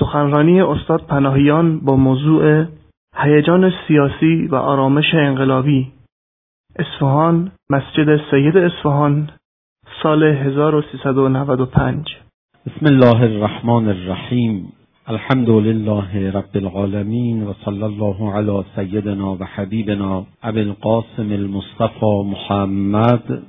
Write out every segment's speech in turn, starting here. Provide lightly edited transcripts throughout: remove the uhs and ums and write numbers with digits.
سخنرانی استاد پناهیان با موضوع هیجان سیاسی و آرامش انقلابی، اصفهان، مسجد سید اصفهان، سال 1395. بسم الله الرحمن الرحیم. الحمد لله رب العالمین و صلی الله علی سیدنا و حبیبنا ابی القاسم المصطفى محمد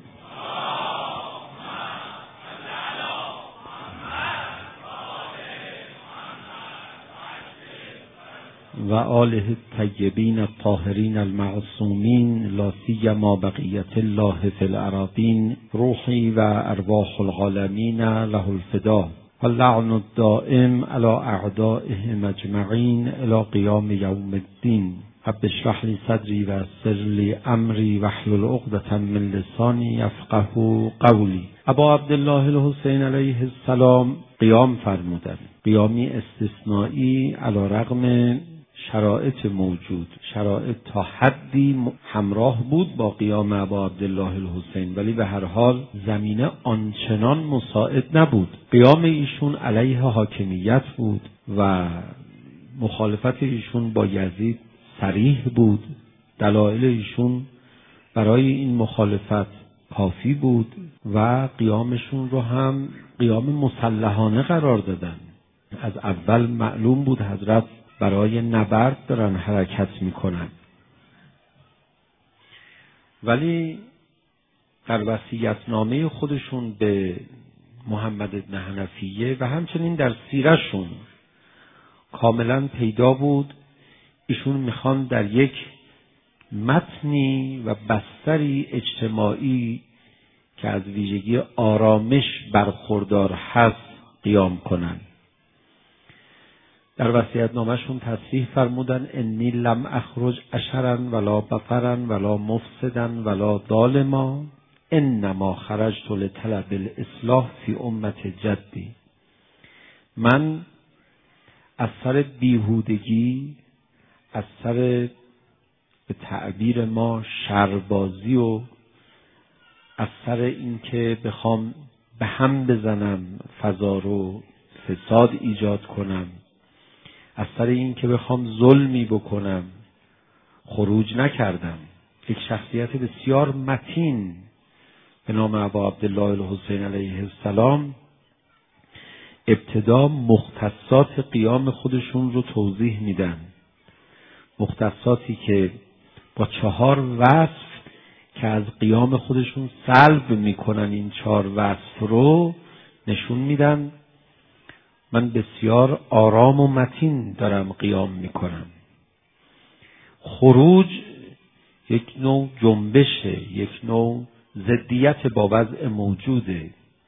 و آله الطیبین الطاهرین المعصومین لا سیما بقیة الله فی الأراضین روحی و ارواح العالمین له الفدا و اللعن الدائم علی اعدائهم اجمعین الی قیام یوم الدین. رب اشرح لی صدری و یسر لی امری واحلل عقدة من لسانی یفقهوا قولی. ابا عبدالله الحسین علیه السلام قیام فرمودند، قیامی استثنایی علی رغم شرایط موجود. شرایط تا حدی همراه بود با قیام ابا عبدالله الحسین، ولی به هر حال زمینه آنچنان مساعد نبود. قیام ایشون علیه حاکمیت بود و مخالفت ایشون با یزید صریح بود. دلایل ایشون برای این مخالفت کافی بود و قیامشون رو هم قیام مسلحانه قرار دادن. از اول معلوم بود حضرت برای نبرد دارن حرکت میکنن، ولی در وصیت‌نامه خودشون به محمد بن حنفیه و همچنین در سیرشون کاملا پیدا بود ایشون میخوان در یک متنی و بستری اجتماعی که از ویژگی آرامش برخوردار هست قیام کنن. در وصیت‌نامه‌شون تصریح فرمودن انی لم اخرج اشرا ولا بطرا ولا مفسدا ولا ظالما انما خرجت لطلب الاصلاح فی امت جدی. من از سر بیهودگی، از سر به تعبیر ما شربازی و از سر اینکه بخوام به هم بزنم، فضا رو فساد ایجاد کنم، از سر این که بخوام ظلمی بکنم خروج نکردم. یک شخصیت بسیار متین به نام ابا عبدالله الحسین علیه السلام ابتدا مختصات قیام خودشون رو توضیح میدن. مختصاتی که با 4 وصف که از قیام خودشون سلب میکنن، این 4 وصف رو نشون میدن من بسیار آرام و متین دارم قیام میکنم. خروج یک نوع جنبشه، یک نوع ضدیت با وضع موجوده،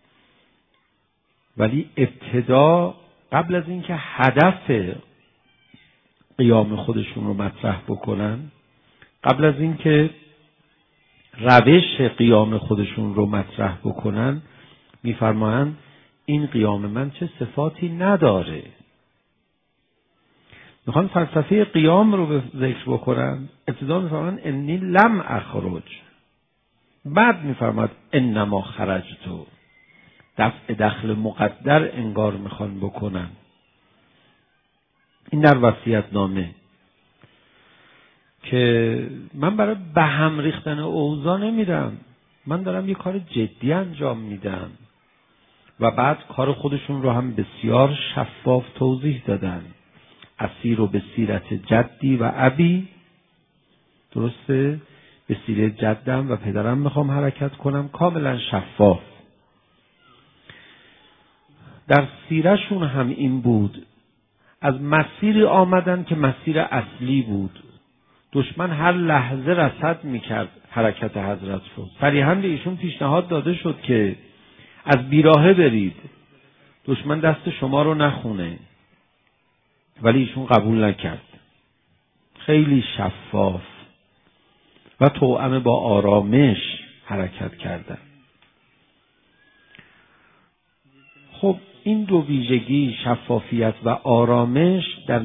ولی ابتدا قبل از اینکه هدف قیام خودشون رو مطرح بکنن، قبل از اینکه روش قیام خودشون رو مطرح بکنن، میفرمایند این قیام من چه صفاتی نداره. میخوان فلسفه قیام رو ذکر بکنن. ابتدا میفرمایند انی لم اخرج، بعد میفرماید انما خرجتو. دفع دخل مقدر انگار میخوان بکنن. این در وصیت‌نامه که من برای به هم ریختن اوضاع نمیرم، من دارم یه کار جدی انجام میدم. و بعد کار خودشون رو هم بسیار شفاف توضیح دادن. اسیر و به سیرت جدی و ابی، درسته؟ به سیرت جدم و پدرم میخوام حرکت کنم، کاملا شفاف. در سیرشون هم این بود. از مسیری آمدن که مسیر اصلی بود. دشمن هر لحظه رصد میکرد حرکت حضرت رو. صریحاً به ایشون پیشنهاد داده شد که از بیراهه برید، دشمن دست شما رو نخونه، ولی ایشون قبول نکرد. خیلی شفاف و توأم با آرامش حرکت کردن. خب این دو ویژگی، شفافیت و آرامش، در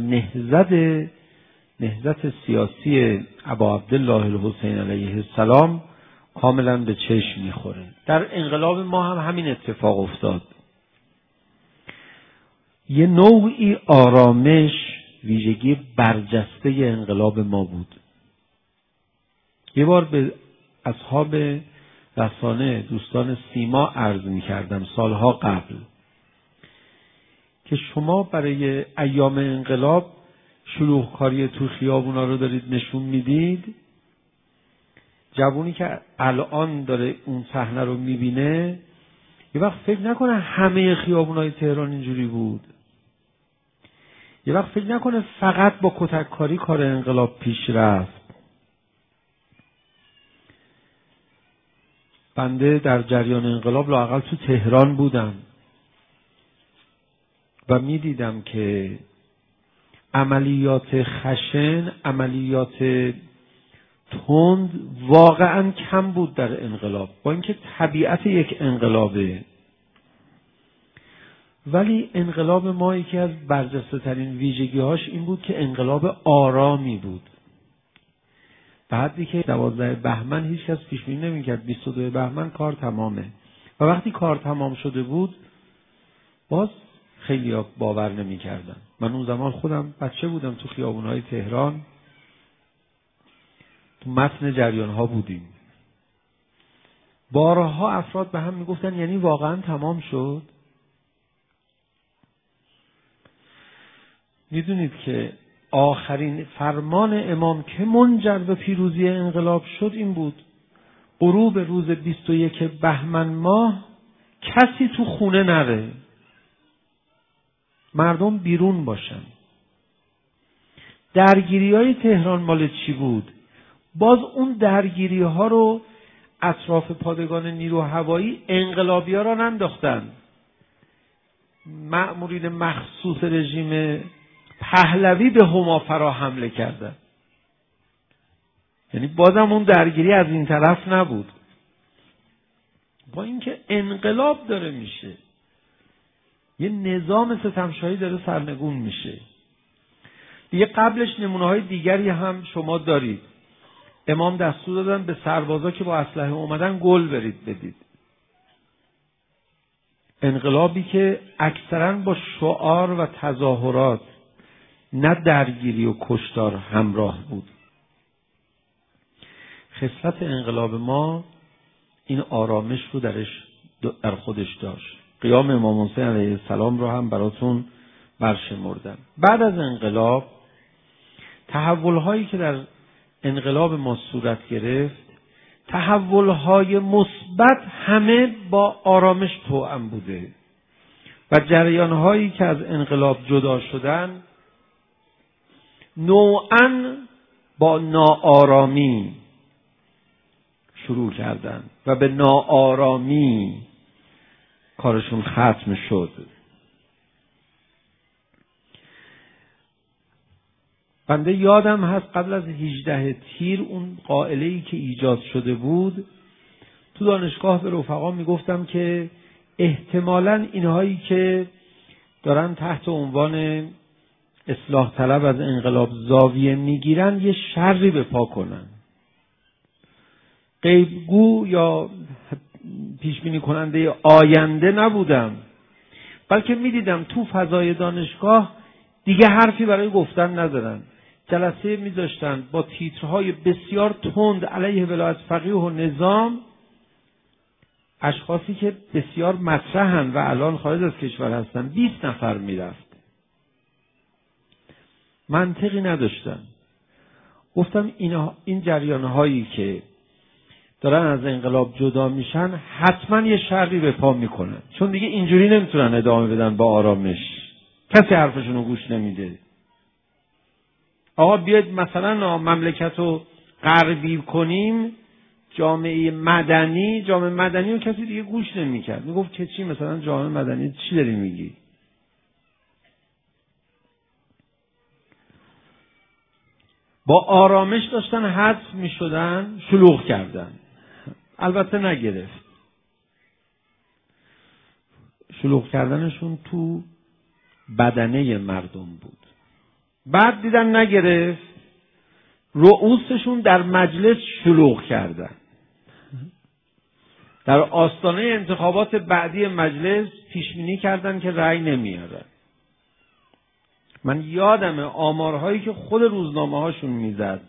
نهضت سیاسی ابا عبدالله الحسین علیه السلام کاملا به چشم میخوره. در انقلاب ما هم همین اتفاق افتاد. یه نوعی آرامش ویژگی برجسته انقلاب ما بود. یه بار به اصحاب رسانه دوستان سیما عرض می کردم سالها قبل که شما برای ایام انقلاب شلوغکاری تو خیابونا رو دارید نشون میدید. جوونی که الان داره اون صحنه رو میبینه یه وقت فکر نکنه همه خیابونای تهران اینجوری بود. یه وقت فکر نکنه فقط با کتککاری کار انقلاب پیش رفت. بنده در جریان انقلاب لااقل تو تهران بودم و میدیدم که عملیات خشن، عملیات تند واقعا کم بود در انقلاب، با اینکه طبیعت یک انقلابه. ولی انقلاب ما یکی از برجسته ترین ویژگی هاش این بود که انقلاب آرامی بود. بعدی که 12 بهمن هیچ کس پیش بینی نمی‌کرد 22 بهمن کار تمامه و وقتی کار تمام شده بود باز خیلی باور نمی‌کردن. من اون زمان خودم بچه بودم، تو خیابون‌های تهران تو متن جریان‌ها بودیم. بارها افراد به هم میگفتن یعنی واقعا تمام شد. میدونید که آخرین فرمان امام که منجر به پیروزی انقلاب شد این بود: غروب روز 21 بهمن ماه کسی تو خونه نره، مردم بیرون باشن. درگیری‌های تهران مال چی بود؟ باز اون درگیری‌ها رو اطراف پادگان نیرو هوایی انقلابی‌ها را ننداختن. مأمورین مخصوص رژیم پهلوی به هما حمله کردن. یعنی بازم اون درگیری از این طرف نبود. با اینکه انقلاب داره میشه، یه نظام ستمشاهی داره سرنگون میشه. دیگه قبلش نمونه‌های دیگری هم شما دارید. امام دستور دادن به سربازا که با اسلحه اومدن گل برید بدید. انقلابی که اکثرا با شعار و تظاهرات نه درگیری و کشتار همراه بود. خصلت انقلاب ما این آرامش رو در خودش داشت. قیام امام حسین علیه السلام رو هم براتون برشمردم. بعد از انقلاب تحول‌هایی که در انقلاب ما صورت گرفت، تحول‌های مثبت همه با آرامش توأم بوده و جریان‌هایی که از انقلاب جدا شدن نوعاً با ناآرامی شروع کردن و به ناآرامی کارشون ختم شد. بنده یادم هست قبل از 18 تیر اون قائله‌ای که ایجاد شده بود تو دانشگاه به رفقا میگفتم که احتمالاً اینهایی که دارن تحت عنوان اصلاح طلب از انقلاب زاویه میگیرن یه شری به پا کنن. غیبگو یا پیش بینی کننده آینده نبودم، بلکه میدیدم تو فضای دانشگاه دیگه حرفی برای گفتن ندارن. جلسه میذاشتن با تیترهای بسیار تند علیه ولایت فقیه و نظام، اشخاصی که بسیار مطرحن و الان خارج از کشور هستن 20 نفر میرفت. منطقی نداشتن. گفتم این جریانهایی که دارن از انقلاب جدا میشن حتما یه شری به پا میکنن، چون دیگه اینجوری نمیتونن ادامه بدن با آرامش. کسی حرفشون رو گوش نمیده. آقا بیاید مثلا مملکت رو غربی کنیم، جامعه مدنی رو کسی دیگه گوش نمیکرد. میگفت که چی مثلا جامعه مدنی چی داری میگی؟ با آرامش داشتن حذف میشدن، شلوغ کردن. البته نگرفت. شلوغ کردنشون تو بدنه مردم بود. بعد دیدن نگرفت، رؤوسشون در مجلس شلوغ کردن. در آستانه انتخابات بعدی مجلس پیشبینی کردن که رأی نمیارن. من یادمه آمارهایی که خود روزنامه هاشون میزد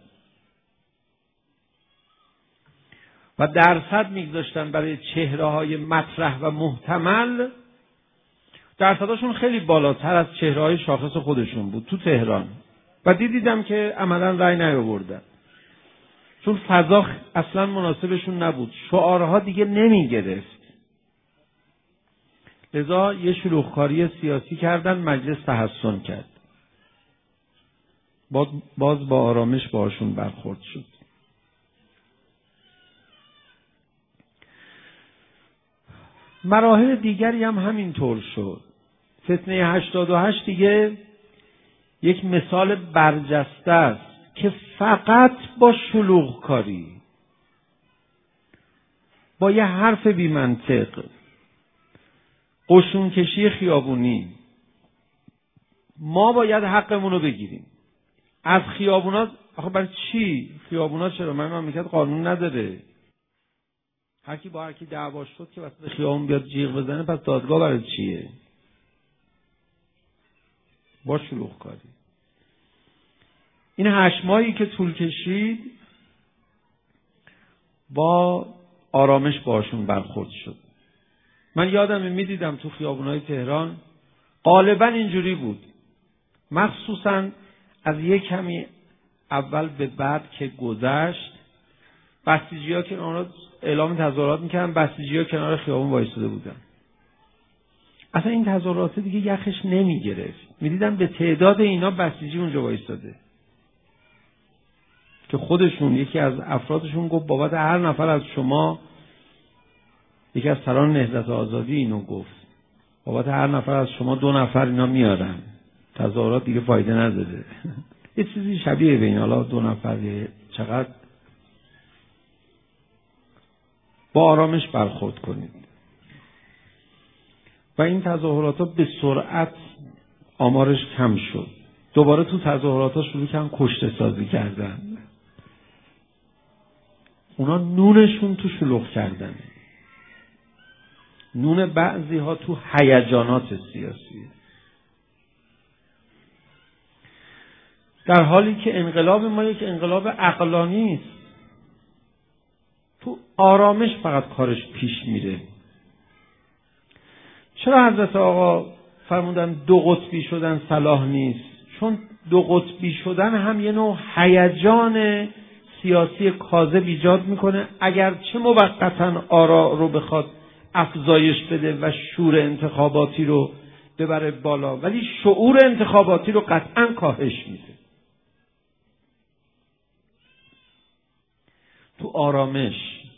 و درصد میگذاشتن برای چهره های مطرح و محتمل، درصدشون خیلی بالاتر از چهره های شاخص خودشون بود تو تهران و دیدم که عملا رأی نیاوردن، چون فضا اصلا مناسبشون نبود، شعارها دیگه نمی گرفت. لذا یه شلوغکاری سیاسی کردن، مجلس تحسن کرد. باز با آرامش باشون برخورد شد. مراحل دیگری هم همینطور شد. فتنه 88 دیگه یک مثال برجسته است که فقط با شلوغکاری، با یه حرف بی منطق، قشون کشی خیابونی، ما باید حقمون رو بگیریم از خیابونا. آخه برای چی؟ خیابونا چرا؟ من مملکت قانون نداره؟ هر کی با هر کی دعوا شد که وسط خیابون بیاد جیغ بزنه، پس دادگاه برای چیه؟ با شلوغکاری. این 8 ماهی که طول کشید با آرامش باشون برخورد شد. من یادمه میدیدم تو خیابونای تهران غالبا اینجوری بود، مخصوصا از یک کمی اول به بعد که گذشت، بسیجی‌ها که اونا اعلام تظاهرات میکردن، بسیجی‌ها کنار خیابون وایساده بودن. اصلا این تظاهرات دیگه یخش نمیگرفت. میدیدم به تعداد اینا بسیجی اونجا وایساده که خودشون، یکی از افرادشون گفت بابت هر نفر از شما، یکی از سران نهضت آزادی اینو گفت، بابت هر نفر از شما 2 نفر اینا میارن، تظاهرات دیگه فایده نداره. یه چیزی شبیه به این. حالا 2 نفر چقدر. با آرامش برخورد کنید. و این تظاهرات ها به سرعت آمارش کم شد. دوباره تو تظاهرات ها شروع کردن کشته سازی کردن. اونا نونشون تو شلوغ کردن، نون بعضی ها تو هیجانات سیاسی، در حالی که انقلاب ما یک انقلاب عقلانی است. تو آرامش فقط کارش پیش میره. چرا حضرت آقا فرمودن 2 قطبی شدن صلاح نیست؟ چون 2 قطبی شدن هم یه نوع هیجان سیاسی کاذب ایجاد میکنه، اگرچه موقتا آرا رو بخواد افزایش بده و شور انتخاباتی رو ببره بالا، ولی شعور انتخاباتی رو قطعا کاهش میده. تو آرامش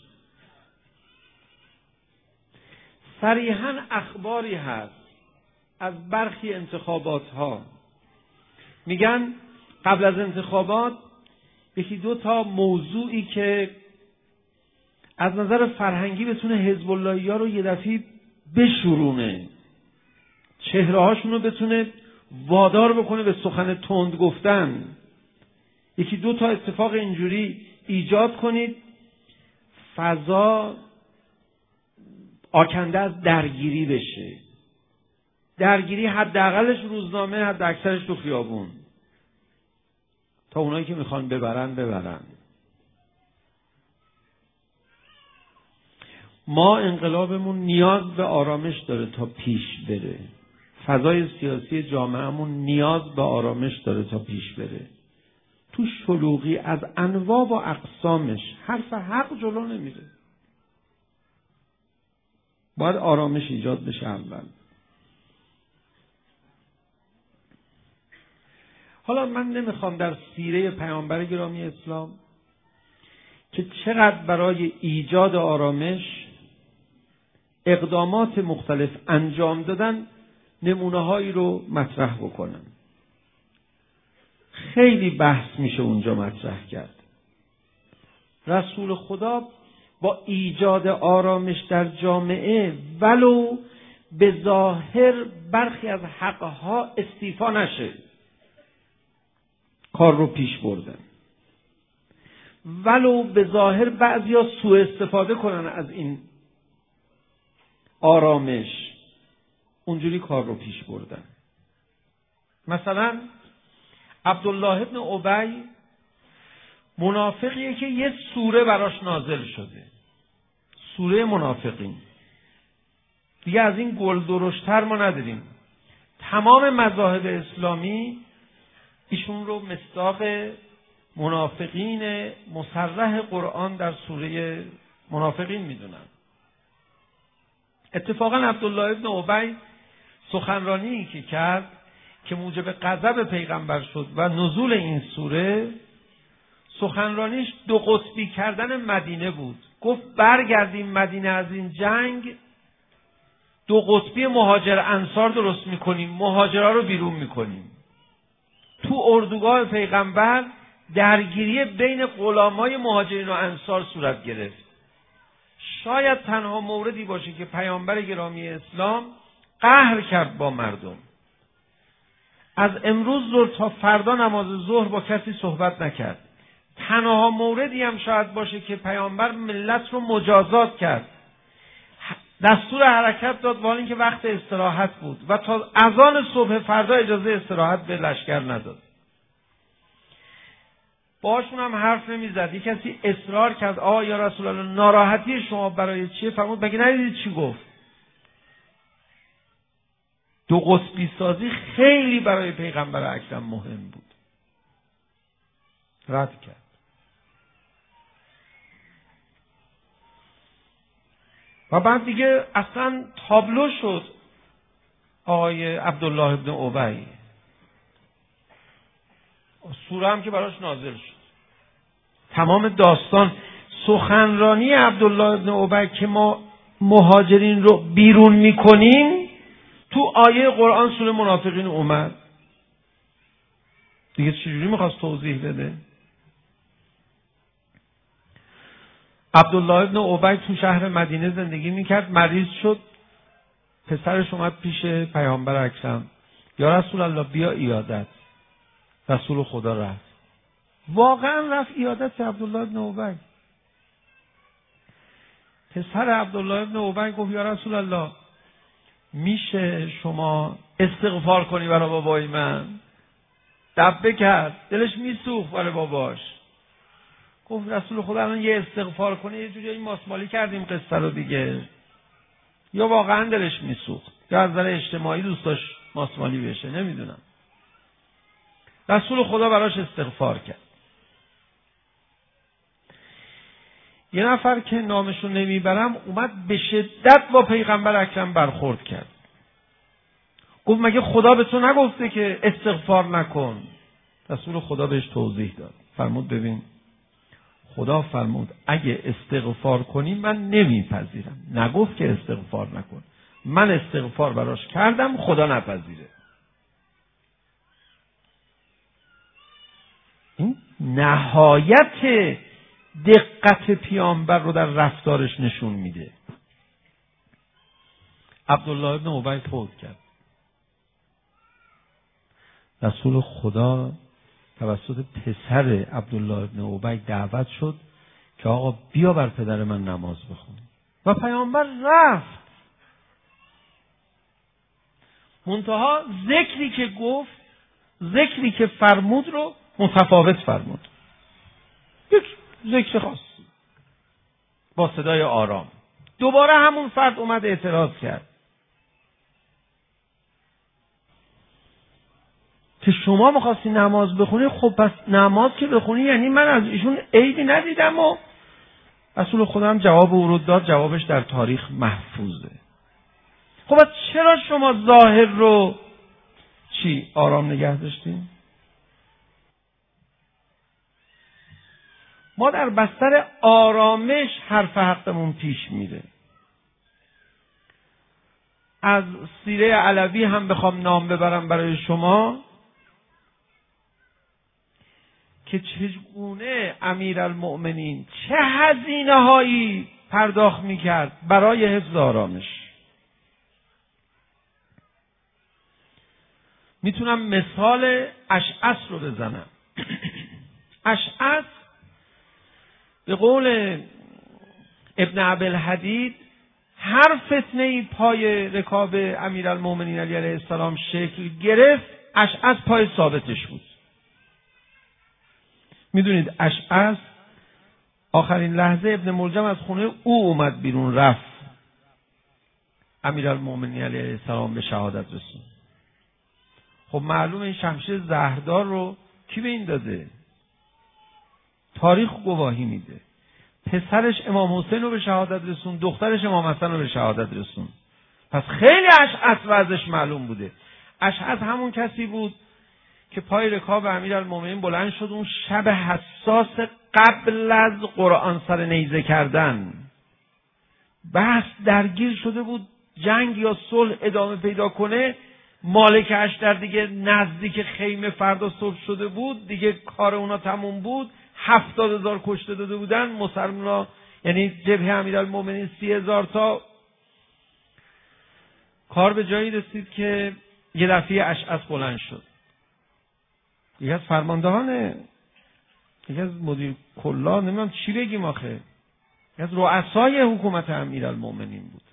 صریحاً اخباری هست از برخی انتخابات ها، میگن قبل از انتخابات 1-2 تا موضوعی که از نظر فرهنگی بتونه حزب اللهی‌ها رو یه دفعه بشورونه، چهره هاشون رو بتونه وادار بکنه به سخن تند گفتن، 1-2 تا اتفاق اینجوری ایجاد کنید، فضا آکنده از درگیری بشه. درگیری حداقلش روزنامه، حد اکثرش تو خیابون، تا اونایی که میخوان ببرن. ما انقلابمون نیاز به آرامش داره تا پیش بره. فضای سیاسی جامعهمون نیاز به آرامش داره تا پیش بره. تو شلوغی از انواع و اقسامش حرف حق جلو نمیره. باید آرامش ایجاد بشه اول. حالا من نمیخوام در سیره پیامبر گرامی اسلام که چقدر برای ایجاد آرامش اقدامات مختلف انجام دادن نمونه هایی رو مطرح بکنم. خیلی بحث میشه اونجا مطرح کرد. رسول خدا با ایجاد آرامش در جامعه ولو به ظاهر برخی از حقها استیفا نشه، کار رو پیش بردن. ولو به ظاهر بعضیا سوء استفاده کنن از این آرامش، اونجوری کار رو پیش بردن. مثلا عبدالله ابن ابی منافقیه که یه سوره براش نازل شده، سوره منافقین. دیگه از این گل درشتر ما نداریم. تمام مذاهب اسلامی ایشون رو مصداق منافقین مصرح قرآن در سوره منافقین میدونن. اتفاقا عبدالله ابن ابی سخنرانی که کرد که موجب غضب پیغمبر شد و نزول این سوره، سخنرانیش دو قطبی کردن مدینه بود. گفت برگردیم مدینه از این جنگ، دو قطبی مهاجر انصار درست میکنیم، مهاجرها رو بیرون میکنیم. تو اردوگاه پیغمبر درگیری بین غلامای مهاجرین و انصار صورت گرفت. شاید تنها موردی باشه که پیامبر گرامی اسلام قهر کرد با مردم. از امروز ظهر تا فردا نماز ظهر با کسی صحبت نکرد. تنها موردی هم شاید باشه که پیامبر ملت رو مجازات کرد، دستور حرکت داد با اینکه وقت استراحت بود و تا اذان صبح فردا اجازه استراحت به لشکر نداد. باشون هم حرف نمیزد. یک کسی اصرار کرد آقا یا رسول الله ناراحتی شما برای چیه؟ فرمود مگه ندیدید چی گفت؟ دو قطبی سازی خیلی برای پیغمبر اکرم مهم بود. رد کرد. و بعد دیگه اصلا تابلو شد آقای عبدالله ابن ابی. سوره هم که براش نازل شد. تمام داستان سخنرانی عبدالله ابن ابی که ما مهاجرین رو بیرون میکنیم تو آیه قرآن سوره منافقین اومد. دیگه چجوری میخواست توضیح بده؟ عبدالله ابن ابی تو شهر مدینه زندگی میکرد، مریض شد، پسرش اومد پیش پیامبر اکرم، یا رسول الله بیا ایادت. رسول خدا رفت. واقعا رفت ایادت عبدالله ابن ابی. پسر عبدالله ابن ابی گفت یا رسول الله میشه شما استغفار کنی برای بابای من؟ دبه کرد، دلش میسوخت برای باباش. گفت رسول خدا الان یه استغفار کنی یه جوری ماسمالی کردیم قصه رو دیگه. یا واقعا دلش میسوخت یا از نظر اجتماعی دوست داشت ماسمالی بشه، نمیدونم. رسول خدا براش استغفار کرد. یه نفر که نامشون نمیبرم اومد به شدت با پیغمبر اکرم برخورد کرد. گفت مگه خدا به تو نگفته که استغفار نکن؟ رسول خدا بهش توضیح داد. فرمود ببین خدا فرمود اگه استغفار کنی من نمیپذیرم، نگفت که استغفار نکن. من استغفار براش کردم، خدا نپذیره. این نهایت دقت پیامبر رو در رفتارش نشون میده. عبدالله ابن ابی فوت کرد. رسول خدا توسط پسر عبدالله ابن ابی دعوت شد که آقا بیا بر پدر من نماز بخون و پیامبر رفت. منتها ذکری که گفت، ذکری که فرمود رو متفاوت فرمود. یک ذکر خاصی با صدای آرام. دوباره همون فرد اومد اعتراض کرد که شما می‌خواستی نماز بخونی، خب پس نماز که بخونی یعنی من از ایشون عیبی ندیدم. و رسول خدا هم جواب او رو داد، جوابش در تاریخ محفوظه. خب پس چرا شما ظاهر رو آرام نگه داشتیم؟ ما در بستر آرامش حرف حقمون پیش میره. از سیره علوی هم بخوام نام ببرم برای شما که چگونه امیرالمؤمنین چه هزینه هایی پرداخت میکرد برای حفظ آرامش. میتونم مثال اشعث رو بزنم. اشعث به قول ابن عبدالحدید هر فتنه‌ای پای رکاب امیرالمؤمنین علی علیه السلام شکل گرفت اشعث پای ثابتش بود. میدونید اشعث آخرین لحظه ابن ملجم از خونه او اومد بیرون، رفت امیرالمومنین علیه السلام به شهادت رسوند. خب معلومه این شمشیر زهردار رو کی به این داده؟ تاریخ گواهی میده. پسرش امام حسین رو به شهادت رسوند، دخترش امام حسن رو به شهادت رسوند. پس خیلی اشعث وضعش معلوم بوده. اشعث همون کسی بود که پای رکاب امیرالمومنین بلند شد اون شب حساس قبل از قرآن سر نیزه کردن. بحث درگیر شده بود جنگ یا صلح ادامه پیدا کنه. مالک اشتر دیگه نزدیک خیمه فردا صبح شده بود، دیگه کار اونا تموم بود. 70,000 کشته داده بودن مسلمان‌ها، یعنی جبهه امیرالمومنین 30,000 تا. کار به جایی رسید که یه دفعه اشعث بلند شد. یکی از فرماندهان، یکی از مدیر کلا، نمیدونم چی بگیم آخه، یکی از رؤسای حکومت امیرالمومنین بود.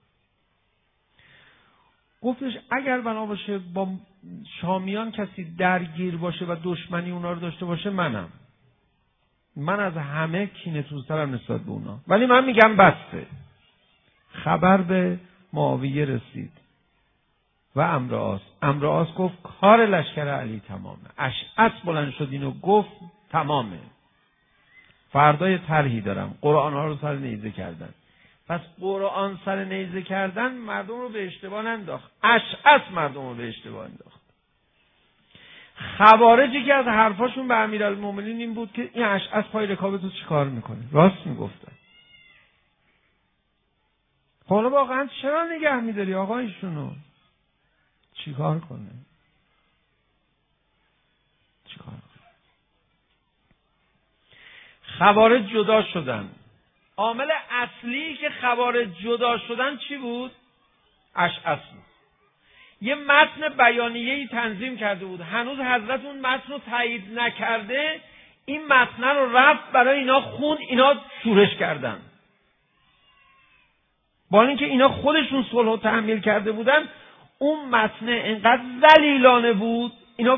گفتش اگر بنا باشه با شامیان کسی درگیر باشه و دشمنی اونا رو داشته باشه، من از همه کینه‌توزترم نسبت به اونا، ولی من میگم بسته. خبر به معاویه رسید و عمرو گفت کار لشکر علی تمامه. اشعث بلند شد اینو گفت تمامه، فردای طرحی دارم، قرآن ها رو سر نیزه کردن. پس قرآن سر نیزه کردن مردم رو به اشتباه ننداخت، اشعث مردم رو به اشتباه انداخت. خوارجی که از حرفاشون به امیرالمومنین این بود که این اشعث پای رکاب تو چی کار میکنه؟ راست میگفتن. حالا واقعا چرا نگه میداری آقا ایشونو؟ چی کار کنه؟ خوارج جدا شدن. عامل اصلی که خوارج جدا شدن چی بود؟ اشعث بود. یه متن بیانیه‌ای تنظیم کرده بود، هنوز حضرت اون متن رو تایید نکرده، این متن رو رفت برای اینا خوند، اینا شورش کردن. با اینکه اینا خودشون صلح رو تحمیل کرده بودن، اون متن اینقدر ذلیلانه بود، اینا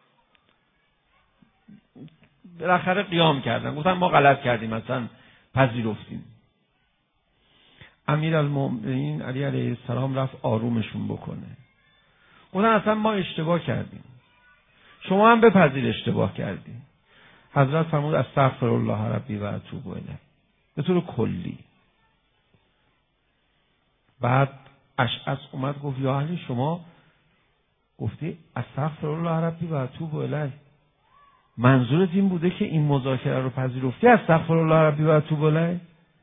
بالاخره قیام کردن، گفتن ما غلط کردیم، مثلا پذیرفتیم. امیرالمومنین علی علیه السلام رفت آرومشون بکنه. اون اصلا ما اشتباه کردیم، شما هم بپذیر اشتباه کردیم. حضرت فرمود استغفر الله ربی و اتوب الیه، به طور کلی. بعد اشعث اومد گفت یا اهل شما گفتی استغفر الله ربی و اتوب الیه، منظورت این بوده که این مذاکره رو پذیرفتی؟ استغفر الله ربی و اتوب الیه.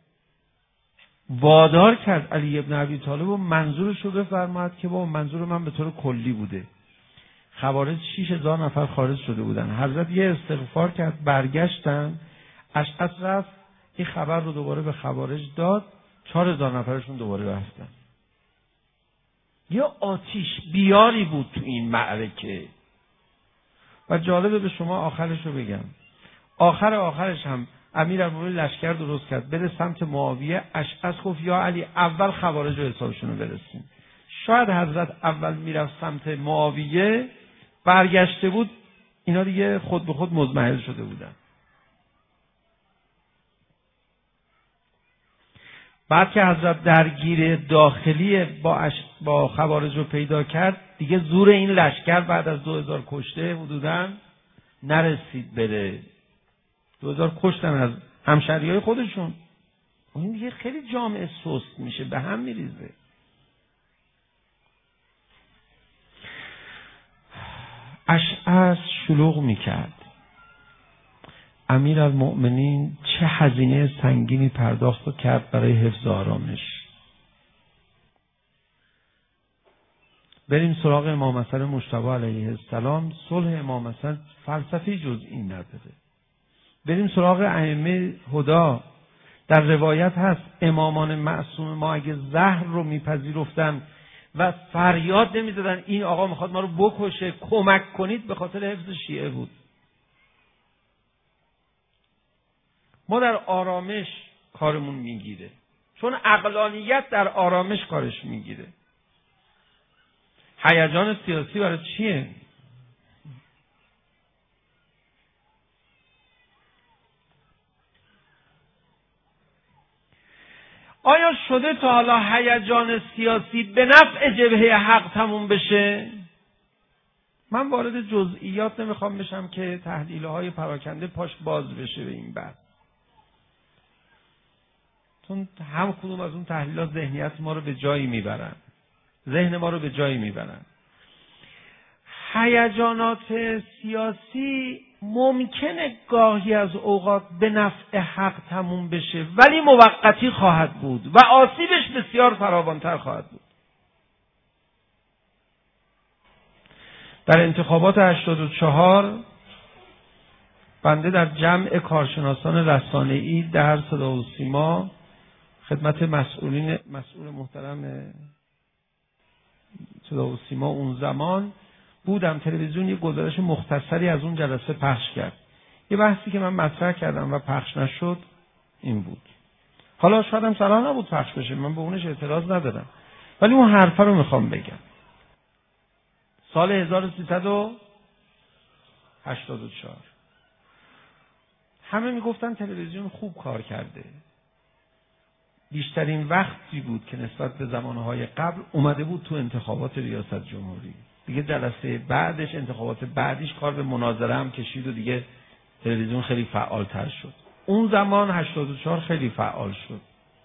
وادار کرد علی ابن ابی طالب و منظورش رو بفرماد که با منظور من به طور کلی بوده. خوارج 6,000 نفر خارج شده بودن. حضرت یه استغفار کرد، برگشتن. اشعث رفت این خبر رو دوباره به خوارج داد، 4,000 نفرشون دوباره رفتن. یه آتیش بیاری بود تو این معرکه. و جالبه به شما آخرش رو بگم، آخرش هم امیرالمومنین لشکر درست کرد بره سمت معاویه. اشعث گفت یا علی اول خوارج و حسابشون رو برسیم. شاید حضرت اول میرفت سمت معاویه، برگشته بود اینا دیگه خود به خود مضمحل شده بودن. بعد که حضرت درگیر داخلی با خوارج رو پیدا کرد، دیگه زور این لشکر بعد از 2000 کشته حدوداً نرسید بره. 2000 کشتن از همشهریای خودشون. این دیگه خیلی جامعه سست میشه، به هم میریزه. اشعث شلوغ میکرد. امیرالمومنین چه هزینه سنگینی پرداخت کرد برای حفظ آرامش. بریم سراغ امام حسن مجتبی علیه السلام. صلح امام حسن فلسفی جز این نداره. بریم سراغ ائمه هدا. در روایت هست امامان معصوم ما اگه زهر رو میپذیرفتن و فریاد نمیزدن این آقا میخواد ما رو بکشه کمک کنید، به خاطر حفظ شیعه بود. ما در آرامش کارمون میگیره، چون عقلانیت در آرامش کارش میگیره. هیجان سیاسی برای چیه؟ آیا شده تا حالا هیجان سیاسی به نفع جبهه حق تموم بشه؟ من وارد جزئیات نمیخوام بشم که تحلیل‌های پراکنده پاش باز بشه به این بحث، چون هم کدوم از اون تحلیلات ذهنیت ما رو به جایی میبرن، ذهن ما رو به جایی میبرن. هیجانات سیاسی ممکنه گاهی از اوقات به نفع حق تموم بشه، ولی موقتی خواهد بود و آسیبش بسیار فراوانتر خواهد بود. در انتخابات 84 بنده در جمع کارشناسان رسانه‌ای در صدا و سیما خدمت مسئول محترم صدا و سیما اون زمان بودم. تلویزیون یه گزارش مختصری از اون جلسه پخش کرد. یه بحثی که من مطرح کردم و پخش نشد این بود. حالا شاید هم صلاح نبود پخش بشه، من به اونش اعتراض ندارم، ولی اون حرفا رو میخوام بگم. سال 1384 همه میگفتن تلویزیون خوب کار کرده. بیشترین وقتی بود که نسبت به زمانهای قبل اومده بود تو انتخابات ریاست جمهوری. دیگه جلسه بعدش، انتخابات بعدیش کار به مناظره هم کشید و دیگه تلویزیون خیلی فعالتر شد. اون زمان 84 خیلی فعال شد.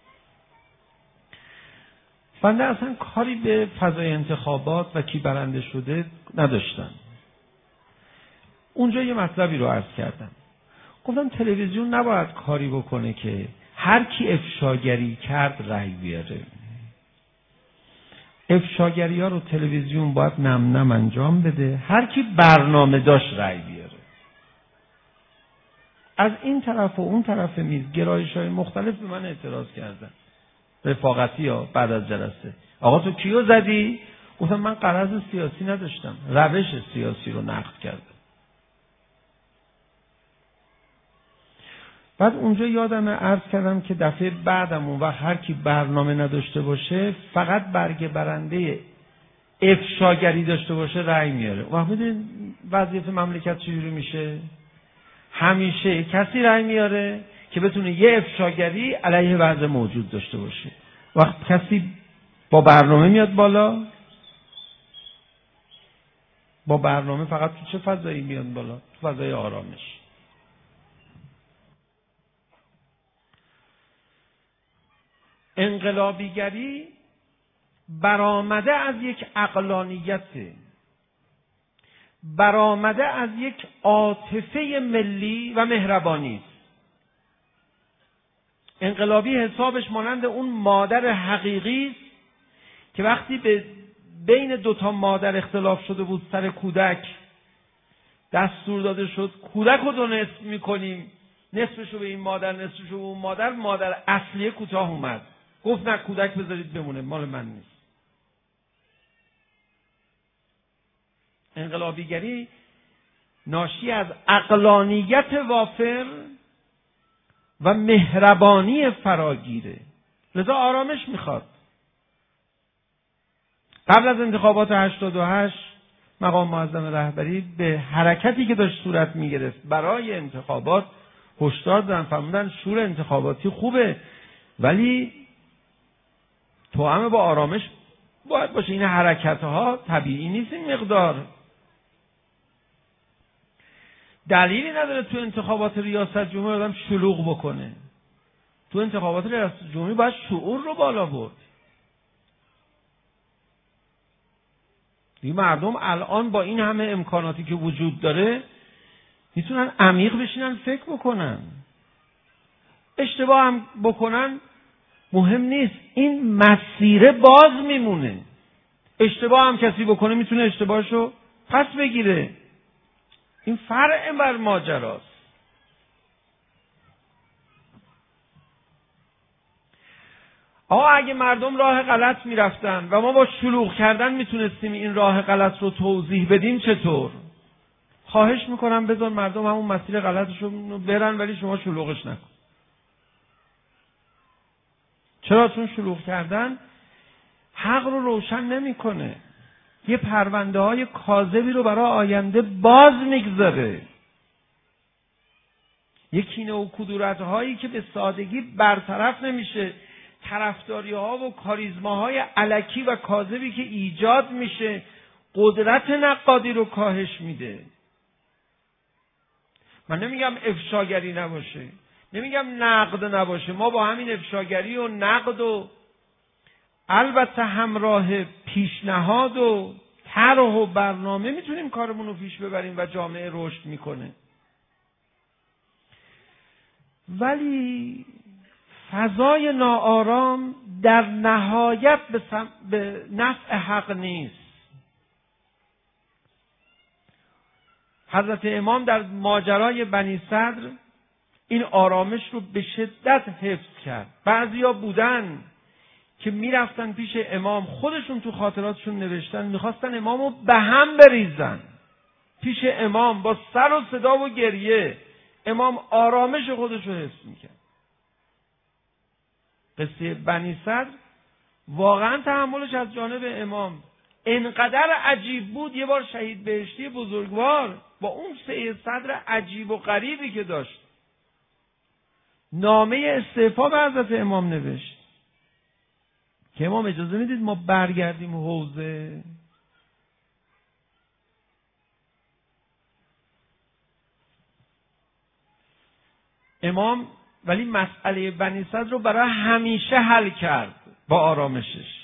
بنده اصلا کاری به فضای انتخابات و کی برنده شده نداشتم. اونجا یه مطلبی رو عرض کردم. گفتم تلویزیون نباید کاری بکنه که هر کی افشاگری کرد رأی بیاره. افشاگری ها رو تلویزیون باید نم نم انجام بده، هر کی برنامه داشت رأی بیاره. از این طرف و اون طرف میز گرایش های مختلف به من اعتراض کردن، رفاقتی ها. بعد از جلسه آقا تو کیو زدی؟ گفتم من غرض سیاسی نداشتم، روش سیاسی رو نقد کردم. بعد اونجا یادمه عرض کردم که دفعه بعدم اون وقت هر کی برنامه نداشته باشه، فقط برگ برنده افشاگری داشته باشه رأی میاره. وقت میدونید وضعیت مملکت چجوری میشه؟ همیشه کسی رأی میاره که بتونه یه افشاگری علیه وضع موجود داشته باشه. وقت کسی با برنامه میاد بالا، با برنامه فقط تو چه فضایی میاد بالا؟ تو فضای آرامش. انقلابیگری برآمده از یک عقلانیته، برآمده از یک عاطفه ملی و مهربانی است. انقلابی حسابش مانند اون مادر حقیقی است که وقتی به بین دوتا مادر اختلاف شده بود سر کودک، دستور داده شد کودک رو دو نصف میکنیم، نصفشو به این مادر، نصفشو به اون مادر. مادر اصلیه کوتاه اومد، گفت نه کودک بذارید بمونه، مال من نیست. انقلابیگری ناشی از عقلانیت وافر و مهربانی فراگیره، لذا آرامش میخواد. قبل از انتخابات 88 مقام معظم رهبری به حرکتی که داشت صورت میگرفت برای انتخابات هشدار دادن، فرمودن شور انتخاباتی خوبه ولی توأم با آرامش باید باشه. این حرکت ها طبیعی نیست، این مقدار دلیلی نداره تو انتخابات ریاست جمهوری آدم شلوغ بکنه. تو انتخابات ریاست جمهوری باید شعور رو بالا برد. این مردم الان با این همه امکاناتی که وجود داره میتونن عمیق بشینن فکر بکنن. اشتباه هم بکنن مهم نیست، این مسیر باز میمونه. اشتباه هم کسی بکنه میتونه اشتباهشو پس بگیره. این فرع بر ماجراست. آقا اگه مردم راه غلط میرفتن و ما با شلوغ کردن میتونستیم این راه غلط رو توضیح بدیم، چطور؟ خواهش میکنم بذار مردم همون مسیر غلطشون برن ولی شما شلوغش نکن. چرا؟ چون شلوغ کردن حق رو روشن نمیکنه، یه پرونده های کاذبی رو برای آینده باز میگذاره، یه کینه و کدورت هایی که به سادگی برطرف نمیشه. طرفداری ها و کاریزما های الکی و کاذبی که ایجاد میشه قدرت نقادی رو کاهش میده. من نمیگم افشاگری نباشه، نمیگم نقد نباشه. ما با همین افشاگری و نقد و البته همراه پیشنهاد و طرح و برنامه میتونیم کارمون رو پیش ببریم و جامعه رشد میکنه. ولی فضای ناآرام در نهایت به نفع حق نیست. حضرت امام در ماجرای بنی صدر این آرامش رو به شدت حفظ کرد. بعضیا بودن که میرفتن پیش امام، خودشون تو خاطراتشون نوشتن میخواستن امامو به هم بریزن پیش امام با سر و صدا و گریه. امام آرامش خودش رو حفظ میکرد. قصه بنی صدر واقعا تحملش از جانب امام انقدر عجیب بود. یه بار شهید بهشتی بزرگوار با اون سید صدر عجیب و غریبی که داشت نامه استعفا به حضرت امام نوشت که امام اجازه میدید ما برگردیم حوزه. امام ولی مسئله بنی صدر رو برای همیشه حل کرد با آرامشش.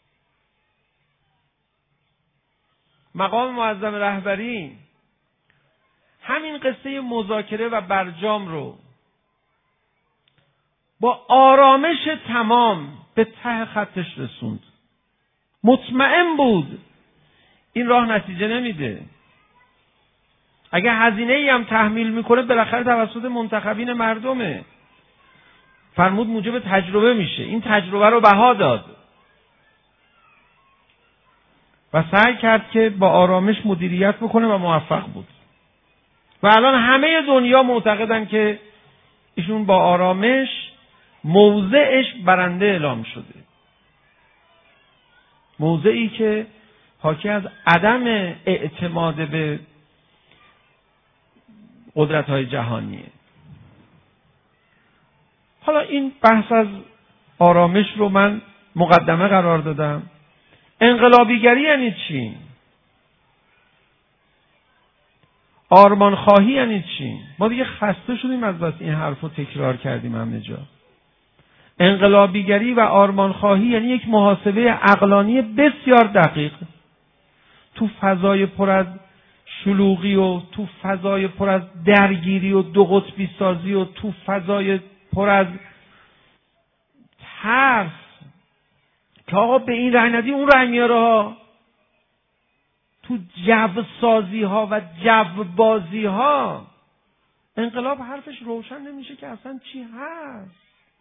مقام معظم رهبری همین قصه مذاکره و برجام رو با آرامش تمام به ته خطش رسوند. مطمئن بود این راه نتیجه نمیده. اگه هزینه‌ای هم تحمیل میکنه بالاخره توسط منتخبین مردمه. فرمود موجب تجربه میشه. این تجربه رو بها داد و سعی کرد که با آرامش مدیریت بکنه و موفق بود. و الان همه دنیا معتقدن که ایشون با آرامش موضعش برنده اعلام شده. موضعی که حاکی از عدم اعتماد به قدرت‌های جهانیه. حالا این بحث از آرامش رو من مقدمه قرار دادم. انقلابیگری یعنی چی؟ آرمان خواهی یعنی چی؟ ما دیگه خسته شدیم از بس این حرف رو تکرار کردیم همه جا. انقلابیگری و آرمان خواهی یعنی یک محاسبه عقلانی بسیار دقیق تو فضای پر از شلوغی و تو فضای پر از درگیری و دو قطبی سازی و تو فضای پر از ترس که آقا به این رأی ندی اون رأی میاره ها. تو جو سازی ها و جو بازی ها انقلاب حرفش روشن نمیشه که اصلا چی هست.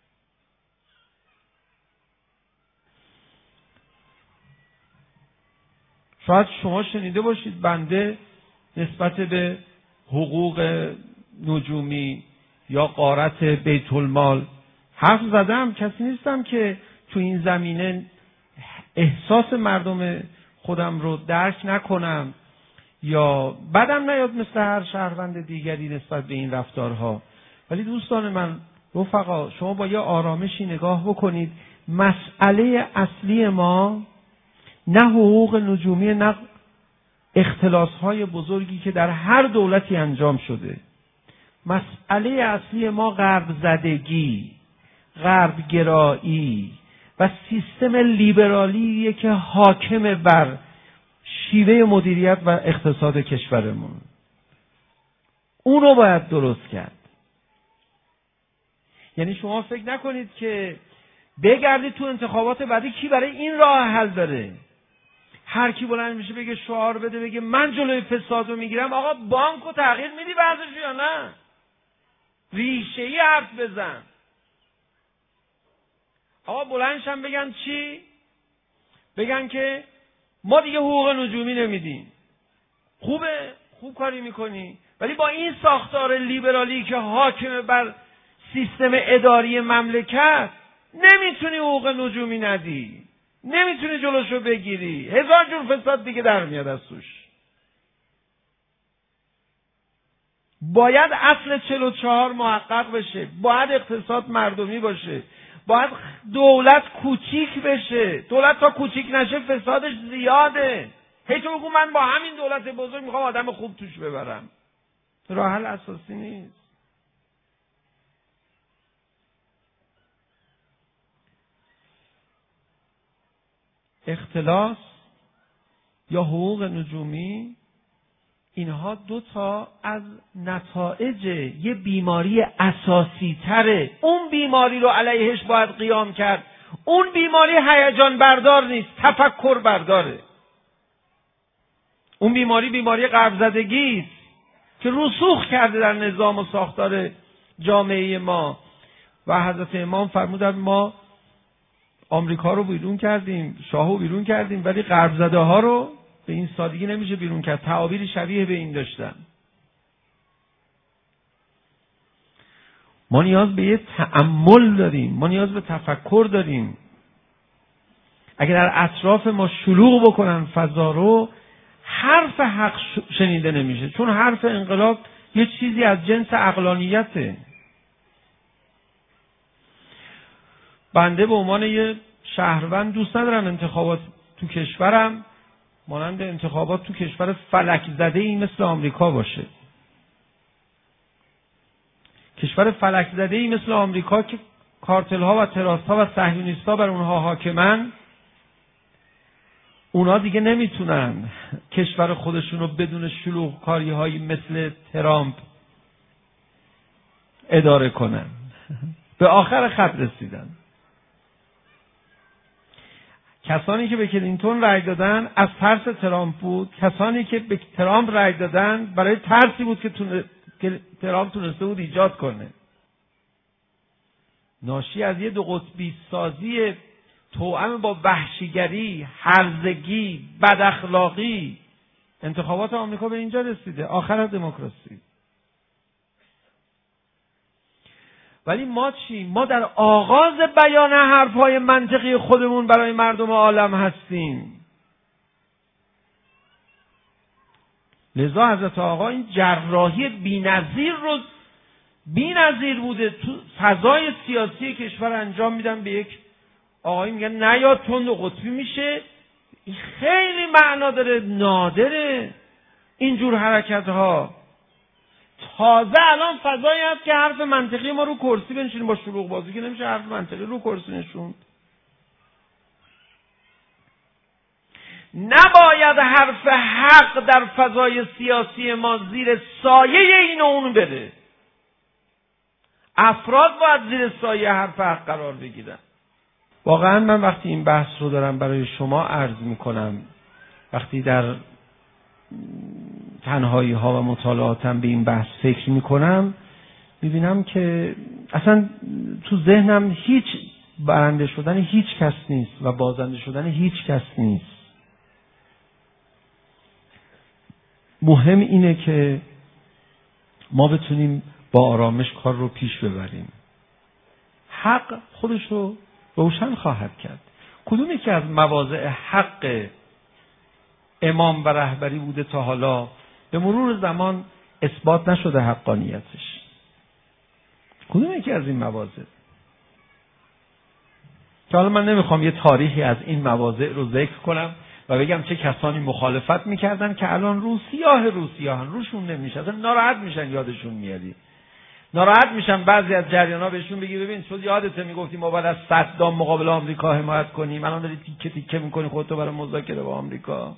شاید شما شنیده باشید بنده نسبت به حقوق نجومی یا غارت بیت المال حرف زدم. کسی نیستم که تو این زمینه احساس مردم خودم رو درک نکنم یا بدم نیاد مثل هر شهروند دیگری نسبت به این رفتارها. ولی دوستان من، رفقا، شما با یه آرامشی نگاه بکنید. مسئله اصلی ما نه حقوق نجومی، نه اختلاس‌های بزرگی که در هر دولتی انجام شده. مسئله اصلی ما غرب زدگی، غرب گرایی و سیستم لیبرالیه که حاکم بر شیوه مدیریت و اقتصاد کشورمون. اونو باید درست کرد. یعنی شما فکر نکنید که بگردید تو انتخابات بعدی کی برای این راه حل داره. هر کی بلند میشه بگه شعار بده بگه من جلوی فساد رو میگیرم. آقا بانکو تغییر میدی بعضش یا نه؟ ریشه‌ای حرف بزن. آقا بلندشم بگن چی؟ بگن که ما دیگه حقوق نجومی نمیدیم. خوبه، خوب کاری میکنی، ولی با این ساختار لیبرالی که حاکم بر سیستم اداری مملکت نمیتونی حقوق نجومی ندی، نمیتونی جلوشو بگیری. هزار جور فساد دیگه در میاد از توش. باید اصل 44 محقق بشه، باید اقتصاد مردمی باشه، باید دولت کوچیک بشه. دولت تا کوچیک نشه فسادش زیاده. هی تو بگو من با همین دولت بزرگ میخوام آدم خوب توش ببرم. راه حل اساسی نیست. اختلاس یا حقوق نجومی، اینها دو تا از نتایج یه بیماری اساسی تره. اون بیماری رو علیهش باید قیام کرد. اون بیماری هیجان بردار نیست، تفکر برداره. اون بیماری قلب زدگی است که رسوخ کرده در نظام و ساختار جامعه ما. و حضرت امام فرمودن ما آمریکا رو بیرون کردیم، شاه رو بیرون کردیم، ولی غرب زده ها رو به این سادگی نمیشه بیرون کرد. تعابیر شبیه به این داشتن. ما نیاز به یه تأمل داریم، ما نیاز به تفکر داریم. اگر در اطراف ما شلوغ بکنن فضا رو، حرف حق شنیده نمیشه، چون حرف انقلاب یه چیزی از جنس عقلانیته. بنده به عنوان یه شهروند دوست ندارم انتخابات تو کشورم مانند انتخابات تو کشور فلک زده ای مثل آمریکا باشه. کشور فلک زده ای مثل آمریکا که کارتل ها و تراست ها و صهیونیست ها بر اونها حاکمن، اونا دیگه نمیتونن کشور خودشون رو بدون شلوغ کاری هایی مثل ترامپ اداره کنن. به آخر خط رسیدن. کسانی که به کلینتون رای دادن از ترس ترامپ بود. کسانی که به ترامپ رای دادن برای ترسی بود که ترامپ تونسته بود ایجاد کنه. ناشی از یه دو قطبی سازی توأم با وحشیگری، هرزگی، بداخلاقی، انتخابات آمریکا به اینجا رسیده، آخر دموکراسی. ولی ما چی؟ ما در آغاز بیان حرفهای منطقی خودمون برای مردم عالم هستیم. لذا حضرت آقا این جراحی بی‌نظیر بوده تو فضای سیاسی کشور انجام میدن. به یک آقایی میگن نیا تند و قطبی میشه. این خیلی معنا داره، نادره اینجور حرکت ها. تازه الان فضایی هست که حرف منطقی ما رو کرسی بنشینیم. با شلوغ بازی که نمیشه حرف منطقی رو کرسی نشوند. نباید حرف حق در فضای سیاسی ما زیر سایه این و اون بره. افراد باید زیر سایه حرف حق قرار بگیرن. واقعا من وقتی این بحث رو دارم برای شما عرض میکنم، وقتی در تنهایی ها و مطالعاتم به این بحث فکر میکنم، میبینم که اصلا تو ذهنم هیچ برنده شدن هیچ کس نیست و بازنده شدن هیچ کس نیست. مهم اینه که ما بتونیم با آرامش کار رو پیش ببریم. حق خودش رو روشن خواهد کرد. کدومی که از مواضع حق امام و رهبری بوده تا حالا به مرور زمان اثبات نشده حقانیتش؟ کدومی که از این مواضع؟ که حالا من نمیخوام یه تاریخی از این مواضع رو ذکر کنم و بگم چه کسانی مخالفت میکردن که الان روسیاهن روشون نمیشه، اصلا ناراحت میشن یادشون میادی. ناراحت میشن بعضی از جریانا بهشون بگی ببین شد یادته میگفتی ما باید از صدام مقابل آمریکا حمایت کنیم، الان داری تیکه تیکه میکنی خودتو برای مذاکره با آمریکا.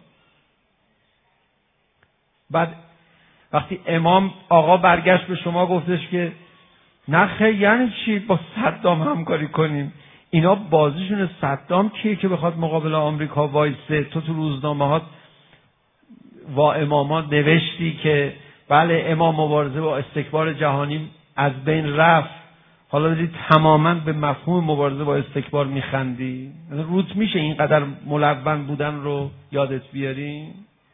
بعد وقتی امام آقا برگشت به شما گفتش که نخه یعنی چی با صدام همکاری کنیم؟ اینا بازیشون صدام کیه که بخواد مقابل آمریکا وایسه؟ تو روزنامه‌هات و امامات نوشتی که بله امام مبارزه با استکبار جهانی از بین رفت، حالا داری تماما به مفهوم مبارزه با استکبار میخندی؟ روت میشه اینقدر ملون بودن رو یادت بیاری؟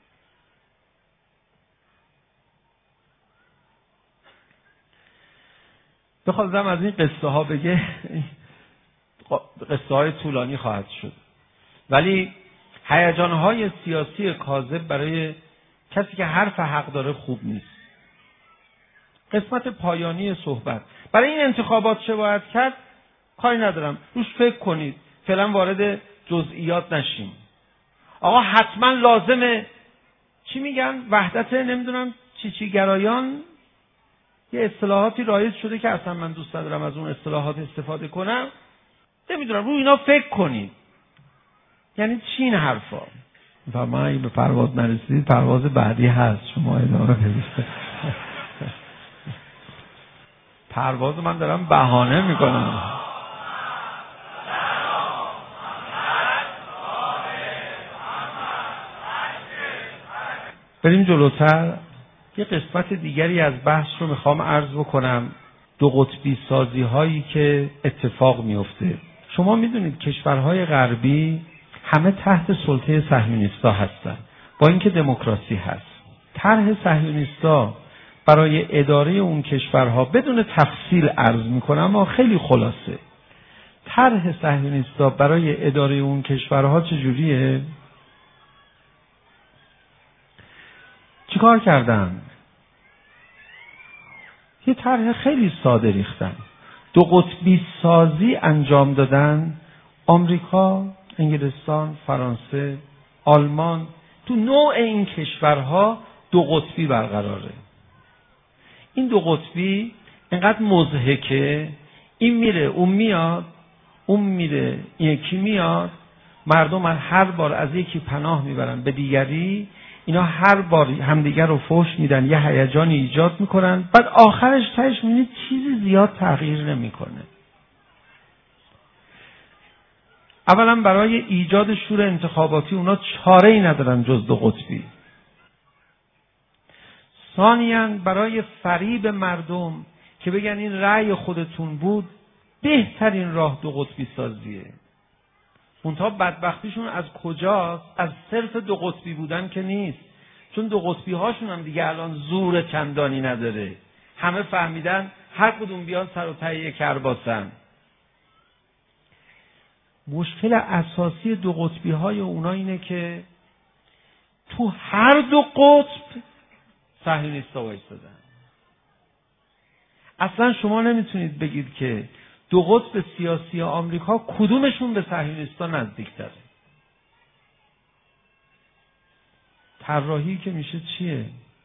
بخواستم از این قصه ها بگه، قصه های طولانی خواهد شد، ولی هیجان های سیاسی کاذب برای کسی که حرف حق داره خوب نیست. قسمت پایانی صحبت برای این انتخابات چه باید کرد؟ کاری ندارم، روش فکر کنید، فعلا وارد جزئیات نشیم. آقا حتما لازمه چی میگن؟ وحدت نمیدونم چی گرایان، یه اصطلاحاتی رایج شده که اصلا من دوست ندارم از اون اصطلاحات استفاده کنم. نمیدونم، رو اینا فکر کنید. یعنی چی این حرفا؟ و ما اگه به پرواز نرسید پرواز بعدی هست، شما ادامه بدید. پرواز من دارم بهانه میکنم. بریم جلوتر. یه قسمت دیگری از بحث رو میخوام عرض بکنم، دو قطبی سازی هایی که اتفاق میفته. شما میدونید کشورهای غربی همه تحت سلطه صهیونیستا هستن، با اینکه دموکراسی هست. طرح صهیونیستا برای اداره اون کشورها بدون تفصیل عرض میکنم اما خیلی خلاصه. طرح صهیونیستا برای اداره اون کشورها چجوریه؟ چیکار کردن؟ یه طرح خیلی ساده ریختن، دو قطبی سازی انجام دادن. آمریکا، انگلستان، فرانسه، آلمان، تو نوع این کشورها دو قطبی برقراره. این دو قطبی اینقدر مضحکه، این میره اون میاد، اون میره یکی میاد، مردم هر بار از یکی پناه میبرن به دیگری، اینا هر بار همدیگر رو فحش میدن، یه هیجانی ایجاد میکنن، بعد آخرش تهش میبینید چیزی زیاد تغییر نمیکنه. اولا برای ایجاد شور انتخاباتی اونا چاره‌ای ندارن جز دو قطبی. ثانیاً برای فریب مردم که بگن این رأی خودتون بود، بهترین راه دو قطبی سازیه. منتها بدبختیشون از کجاست؟ از صرف دو قطبی بودن که نیست، چون دو قطبی هاشون هم دیگه الان زور چندانی نداره. همه فهمیدن هر کدوم بیان سر و ته یک کرباسن. مشکل اساسی دو قطبی های اونا اینه که تو هر دو قطب صهیونیستا وایسادن. اصلا شما نمیتونید بگید که دو قطب سیاسی آمریکا کدومشون به صهیونیستا نزدیک‌تره. طراحی که میشه چیه؟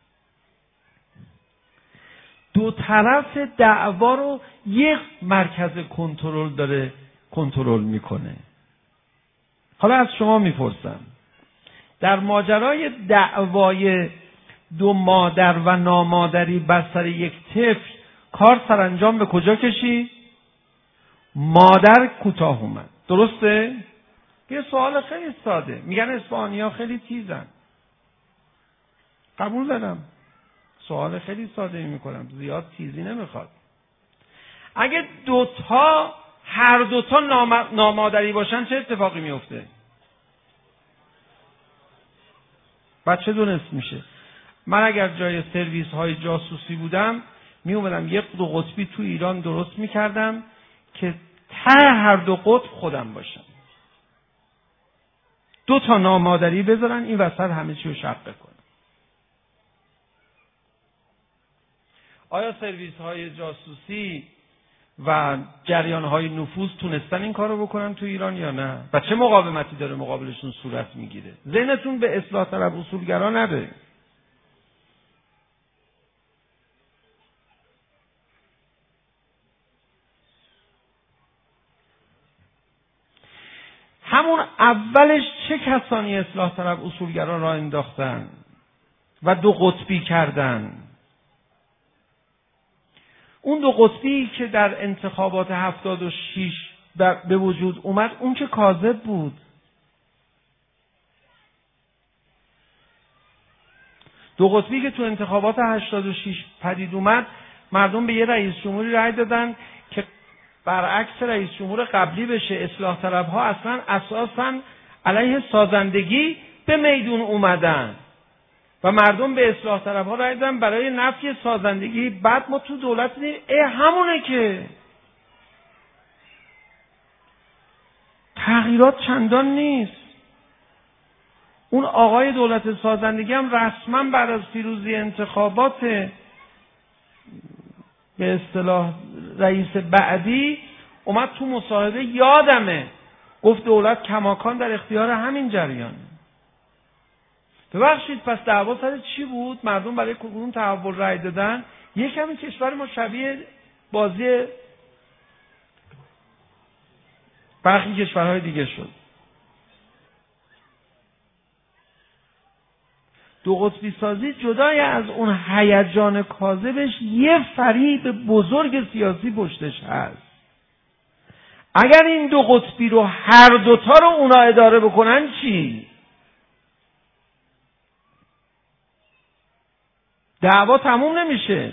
دو طرف دعوا رو یک مرکز کنترل داره کنترل میکنه. حالا از شما میپرسم، در ماجرای دعوای دو مادر و نامادری بر سر یک طفل کار سرانجام به کجا کشید؟ مادر کوتاه اومد. درسته؟ یه سوال خیلی ساده. میگن اسپانیا خیلی تیزن. قبول دارم. سوال خیلی ساده میکنم. زیاد تیزی نمیخواد. اگه هر دوتا نامادری باشن چه اتفاقی میفته؟ بچه دو نصف میشه. من اگر جای سرویس های جاسوسی بودم می اومدم یک دو قطبی تو ایران درست میکردم که ته هر دو قطب خودم باشم. دو تا نامادری بذارن این وسط همه چی رو شقه کنن. آیا سرویس های جاسوسی و جریان های نفوذ تونستن این کارو بکنن تو ایران یا نه؟ و چه مقاومتی داره مقابلشون صورت میگیره؟ ذهنتون به اصلاح طلب اصولگرا نده. همون اولش چه کسانی اصلاح طلب اصولگرا را انداختن و دو قطبی کردن؟ اون دو قطبی که در انتخابات 76 به وجود اومد، اون که کاذب بود. دو قطبی که تو انتخابات 86 پدید اومد، مردم به یه رئیس جمهوری رأی دادن که برعکس رئیس جمهور قبلی بشه. اصلاح طلب ها اصلا اساسا علیه سازندگی به میدون اومدن و مردم به اصلاح طلب ها رأی دادن برای نفی سازندگی. بعد ما تو دولت دیدیم همونه که تغییرات چندان نیست. اون آقای دولت سازندگی هم رسما بعد از پیروزی انتخابات به اصطلاح رئیس بعدی اومد تو مصاحبه، یادمه گفت دولت کماکان در اختیار همین جریانه. ببخشید پس دعوا سر چی بود؟ مردم برای کدوم تحول رای دادن؟ یک کمی کشور ما شبیه بازی برخی کشورهای دیگه شد. دو قطبی سازی جدای از اون هیجان کاذبش یه فریب بزرگ سیاسی پشتش هست. اگر این دو قطبی رو هر دوتا رو اونا اداره بکنن چی؟ دعوا تموم نمیشه.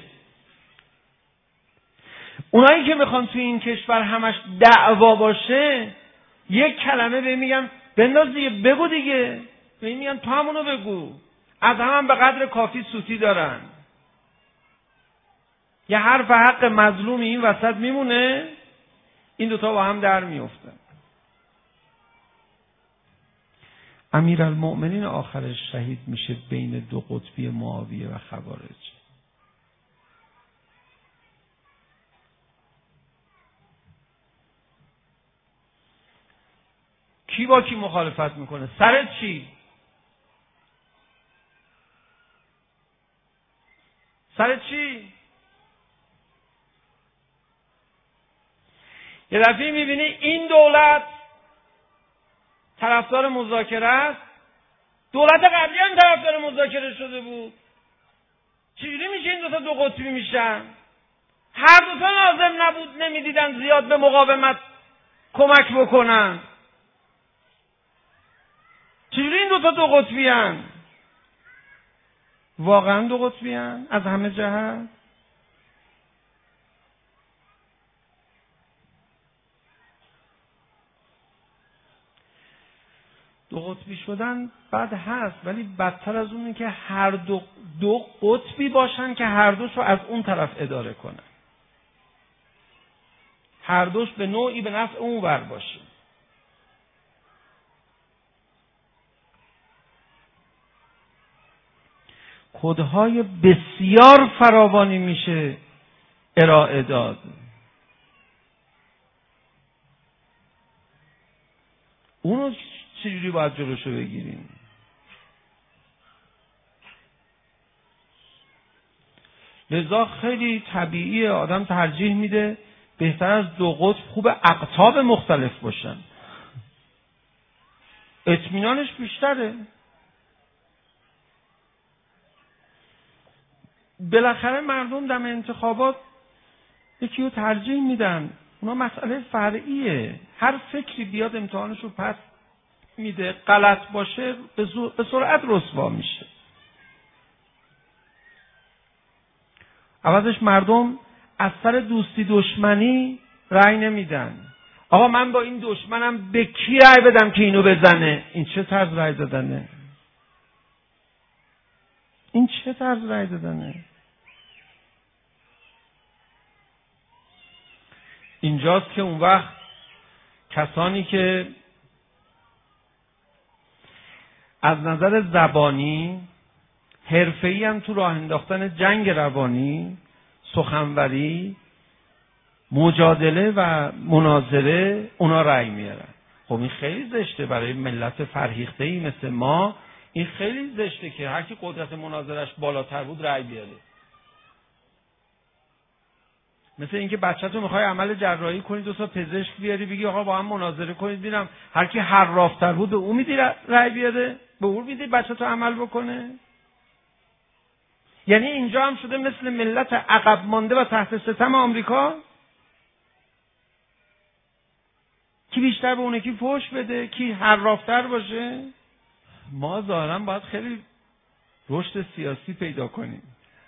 اونایی که میخوان توی این کشور همش دعوا باشه، یک کلمه به میگن بنداز دیگه، بگو دیگه، به این میگن تو همونو بگو. از هم به قدر کافی سوتی دارن. یه حرف حق مظلومی این وسط میمونه، این دوتا با هم در میفتن. امیرالمؤمنین آخرش شهید میشه بین دو قطبی معاویه و خوارج. کی با کی مخالفت میکنه؟ سر چی؟ سر چی؟ یه دفعه میبینی این دولت طرفدار مذاکره است، دولت قبلی هم طرفدار مذاکره شده بود. چجوری میشه این دو قطبی میشن؟ هر دوتا لازم نبود، نمیدیدن زیاد به مقاومت کمک بکنن. چجوری این دو قطبی هن؟ واقعا دو قطبی هن از همه جهت؟ دو قطبی شدن بد هست، ولی بدتر از اونه که هر دو قطبی باشن که هر دوش رو از اون طرف اداره کنن. هر دوش به نوعی به نفع اون ور باشه. کدهای بسیار فراوانی میشه ارائه داد. اونو چجوری باید جلوشو بگیریم؟ لذا خیلی طبیعیه آدم ترجیح میده بهتر از دو قطب خوب اقطاب مختلف باشن، اطمینانش بیشتره. بالاخره مردم دم انتخابات یکی رو ترجیح میدن، اونا مسئله فرعیه. هر فکری بیاد امتحانش رو پس میده، غلط باشه به سرعت رسوا میشه. عوضش مردم از سر دوستی دشمنی رأی نمیدن. آقا من با این دشمنم به کی رأی بدم که اینو بزنه؟ این چه طرز رأی دادنه؟ این چه طرز رأی دادنه؟ اینجاست که اون وقت کسانی که از نظر زبانی حرفه‌ای هم تو راه انداختن جنگ روانی، سخنوری، مجادله و مناظره اونا رأی میارن. خب این خیلی زشته برای ملت فرهیخته‌ای مثل ما. این خیلی زشته که هر کی قدرت مناظرش بالاتر بود رأی بیاره. مثل اینکه بچه‌تو میخوای عمل جراحی کنی، دو تا پزشک بیاری بگی آقا با هم مناظره کنید، دیدم هر کی حرافتر بود به اون میدی رأی بیاره، به اون میدی بچه‌تو عمل بکنه. یعنی اینجا هم شده مثل ملت عقب مانده و تحت ستم آمریکا، کی بیشتر به اون یکی فحش بده، کی حرافتر باشه. ما ظاهرا باید خیلی رشد سیاسی پیدا کنیم.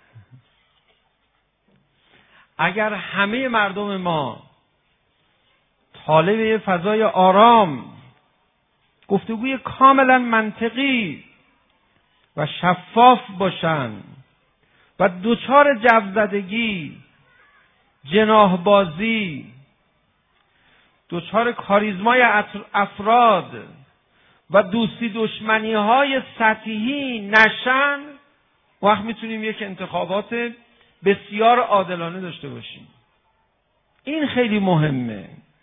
اگر همه مردم ما طالب یه فضای آرام، گفتگوی کاملا منطقی و شفاف باشن و دوچار جوزدگی، جناحبازی، دوچار کاریزمای افراد و دوستی دشمنی های سطحی نشن، وقت میتونیم یک انتخابات بسیار عادلانه داشته باشیم. این خیلی مهمه.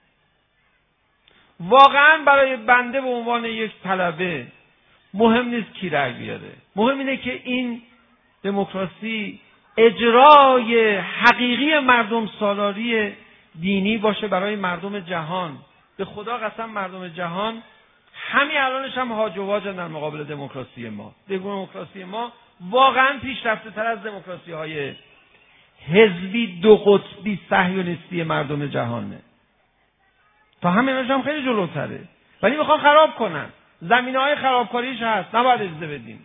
واقعا برای بنده به عنوان یک طلبه مهم نیست کی رأی بیاره. مهم اینه که این دموکراسی اجرای حقیقی مردم سالاری دینی باشه برای مردم جهان. به خدا قسم مردم جهان همین الانش هم هاج و واجن در مقابل دموکراسی ما. دموکراسی ما واقعا پیشرفته تر از دموکراسی های حزبی دو قطبی صهیونیستی مردم جهانه. تا همینش هم خیلی جلوتره، ولی میخوان خراب کنن. زمینه‌های خرابکاریش هست، نباید اجازه بدیم.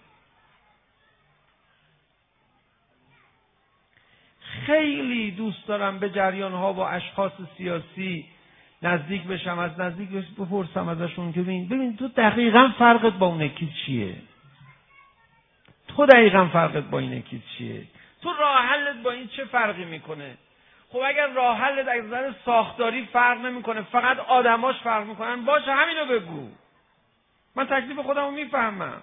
خیلی دوست دارم به جریان‌ها و اشخاص سیاسی نزدیک بشم، از نزدیک بپرسم ازشون که ببین تو دقیقاً فرقت با اون یکی چیه؟ تو دقیقاً فرقت با این یکی چیه؟ تو راه حلت با این چه فرقی میکنه؟ خب اگر راه حلت از نظر ساختاری فرق نمیکنه، فقط آدماش فرق میکنن، باشه همینو بگو. من تکلیف خودمو میفهمم.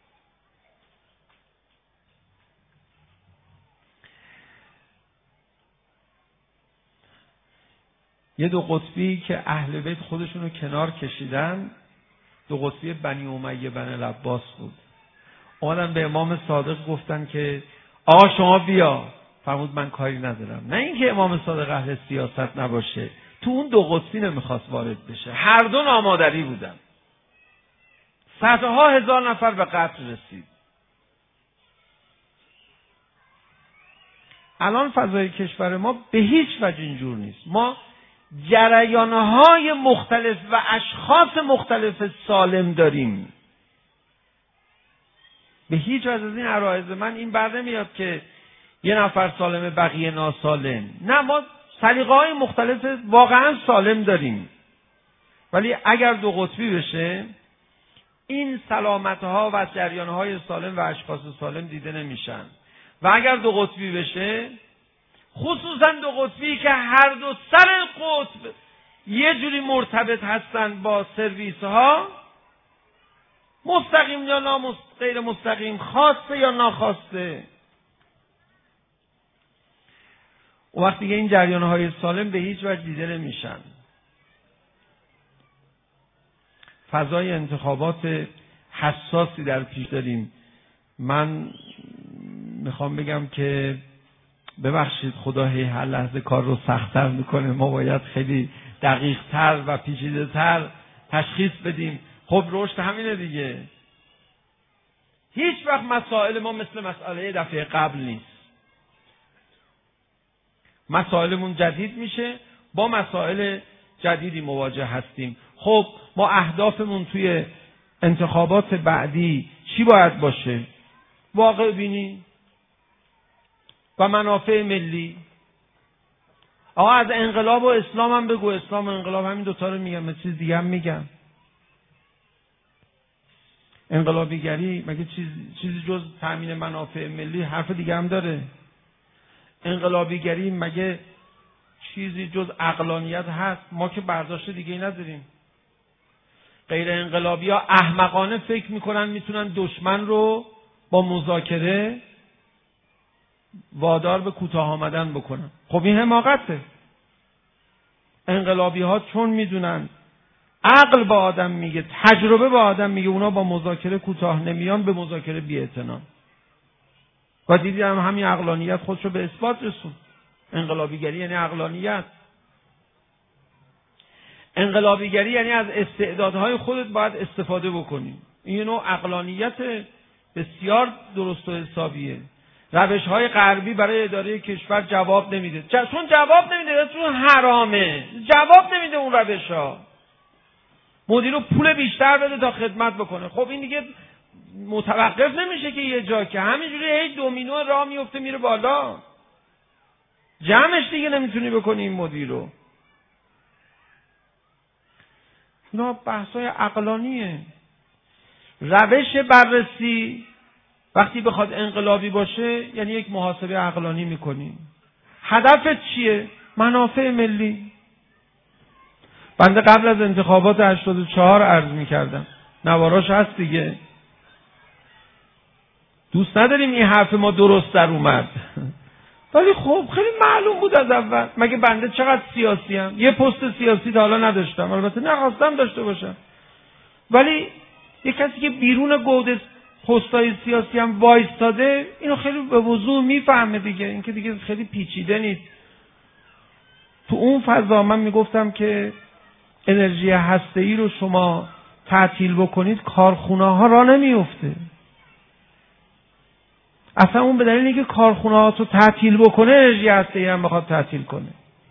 یه دو قطبی که اهل بیت خودشونو کنار کشیدن، دو قطبی بنی امیه بن العباس بود. اومدن به امام صادق گفتن که آقا شما بیا. فرمود من کاری ندارم. نه اینکه امام صادق اهل سیاست نباشه، تو اون دو قطبی نمیخواست وارد بشه. هر دو نامادری بودن. صدها هزار نفر به قتل رسید. الان فضای کشور ما به هیچ وجه اینجور نیست. ما جریانهای مختلف و اشخاص مختلف سالم داریم. به هیچ وجه از این عرایض من این بر نمیاد که یه نفر سالمه بقیه ناسالم. نه، ما سلیقه‌های مختلف واقعا سالم داریم، ولی اگر دو قطبی بشه این سلامت‌ها و جریان‌های سالم و اشخاص سالم دیده نمیشن. و اگر دو قطبی بشه، خصوصا دو قطبی که هر دو سر قطب یه جوری مرتبط هستن با سرویس ها، مستقیم یا غیر مستقیم، خواسته یا ناخواسته، و وقتی که این جریان های سالم به هیچ وجه دیده نمیشن. فضای انتخابات حساسی در پیش داریم. من میخوام بگم که ببخشید خدا هر لحظه کار رو سخت‌تر میکنه. ما باید خیلی دقیق‌تر و پیچیده‌تر تشخیص بدیم. خب رشد همینه دیگه. هیچ وقت مسائل ما مثل مسئله دفعه قبل نیست. مسائلمون جدید میشه، با مسائل جدیدی مواجه هستیم. خب ما اهدافمون توی انتخابات بعدی چی باید باشه؟ واقع بینی و منافع ملی. آقا از انقلاب و اسلام هم بگو. اسلام و انقلاب همین دوتا رو میگم، من چیز دیگه هم میگم. انقلابیگری مگه چیزی جز تامین منافع ملی حرف دیگه هم داره؟ انقلابیگری مگه چیزی جز عقلانیت هست؟ ما که برداشت دیگه ای نداریم. غیر انقلابی ها احمقانه فکر میکنن میتونن دشمن رو با مذاکره وادار به کوتاه آمدن بکنن. خب این حماقته. انقلابی ها چون میدونن عقل با آدم میگه، تجربه با آدم میگه اونا با مذاکره کوتاه نمیان، به مذاکره بی‌اعتنا. و دیدیم همین عقلانیت خودشو به اثبات رسون. انقلابیگری یعنی عقلانیت. انقلابیگری یعنی از استعدادهای خودت باید استفاده بکنی. این نوع عقلانیت بسیار درست و حسابیه. روش‌های غربی برای اداره کشور جواب نمیده. چون جواب نمیده، چون حرامه. جواب نمیده اون روش‌ها. مدیر رو پول بیشتر بده تا خدمت بکنه. خب این دیگه متوقف نمیشه که یه جا، که همینجوری هی دومینو راه میفته میره بالا. جمعش دیگه نمیتونی بکنی این مدیر رو. اینا بحث‌های عقلانیه. روش بررسی وقتی بخواد انقلابی باشه یعنی یک محاسبه عقلانی میکنیم. هدفت چیه؟ منافع ملی. بنده قبل از انتخابات 84 عرض میکردم، نواراش هست دیگه. دوست نداریم این حرف ما درست در اومد. ولی خب خیلی معلوم بود از اول. مگه بنده چقدر سیاسی ام؟ یه پست سیاسی تا حالا نداشتم، البته نخواستم داشته باشم، ولی یه کسی که بیرون گود پستای سیاسی هم وایستاده اینو خیلی به وضوح میفهمه دیگه. این که دیگه خیلی پیچیده نیست. تو اون فضا من میگفتم که انرژی هسته‌ای رو شما تعطیل بکنید، کارخونه ها را نمیفته. اصلا اون به دلیل اینکه کارخونه ها رو تعطیل بکنه، انرژی هسته‌ای هم بخواد تعطیل کنه.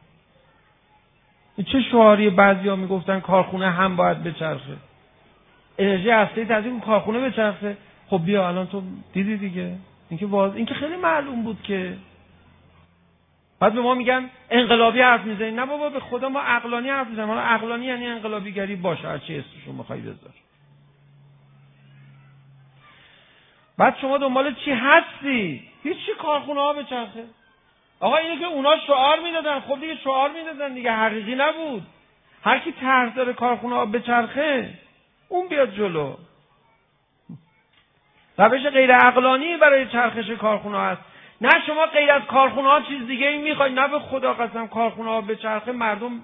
این چه شعاری بعضیا میگفتن کارخونه هم باید بچرخه، انرژی هسته‌ای تعطیل کارخونه بچرخه. خب بیا الان تو دیدی دیگه، اینکه خیلی معلوم بود که. بعد به ما میگن انقلابی حرف میزنید. نه بابا، به خدا ما عقلانی حرف میزنیم. حالا عقلانی یعنی انقلابیگری باشه، هر چی اسمشو میخوای بذار. بعد شما دنبال چی هستی؟ هیچی، کارخونه ها بچرخه. آقا اینه که اونا شعار میدادن، خب دیگه شعار میدادن دیگه، حقیقی نبود. هر کی طرح داره کارخونه ها بچرخه اون بیاد جلو. روش غیر عقلانی برای چرخش کارخونه ها هست. نه شما غیر از کارخونه ها چیز دیگه ای میخواید. نه به خدا قسم کارخونه ها بچرخه. مردم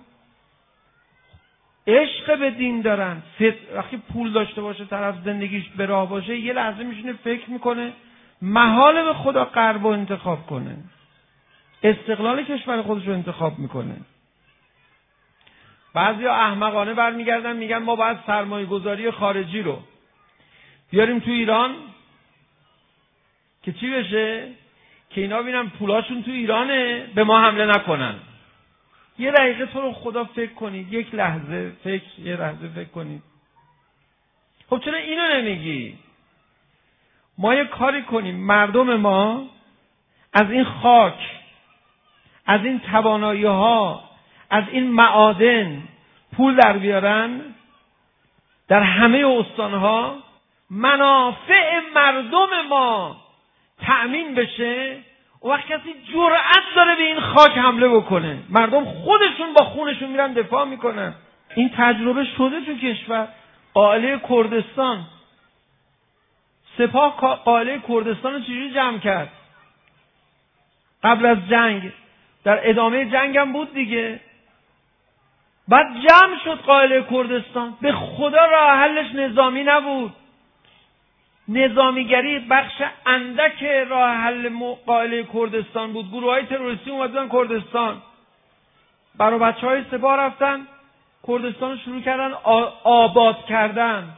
عشق به دین دارن. وقتی پول داشته باشه، طرف زندگیش به راه باشه، یه لحظه میشینه فکر میکنه محاله به خدا غرب رو انتخاب کنه، استقلال کشور خودش رو انتخاب میکنه. بعضیا احمقانه برمیگردن میگن ما باید سرمایه گذاری خارجی رو بیاریم تو ایران که چی بشه؟ که اینا ببینن پولاشون تو ایرانه، به ما حمله نکنن. یه دقیقه تو رو خدا فکر کنید، یه لحظه فکر کنید. خب چرا اینو نمیگی؟ ما یه کاری کنیم مردم ما از این خاک، از این توانایی ها، از این معادن پول در بیارن، در همه استانها منافع مردم ما تأمین بشه. اون وقت کسی جرأت داره به این خاک حمله بکنه. مردم خودشون با خونشون میرن دفاع میکنن. این تجربه شده تو کشور. قائله کردستان، سپاه قائله کردستان رو چجوری جمع کرد؟ قبل از جنگ، در ادامه جنگ هم بود دیگه. بعد جمع شد قائله کردستان. به خدا راه حلش نظامی نبود. نظامیگری بخش اندک راه حل قائله کردستان بود. گروه‌های تروریستی اومدن کردستان، برای بچه‌های سپاه رفتن کردستان رو شروع کردن آباد کردن.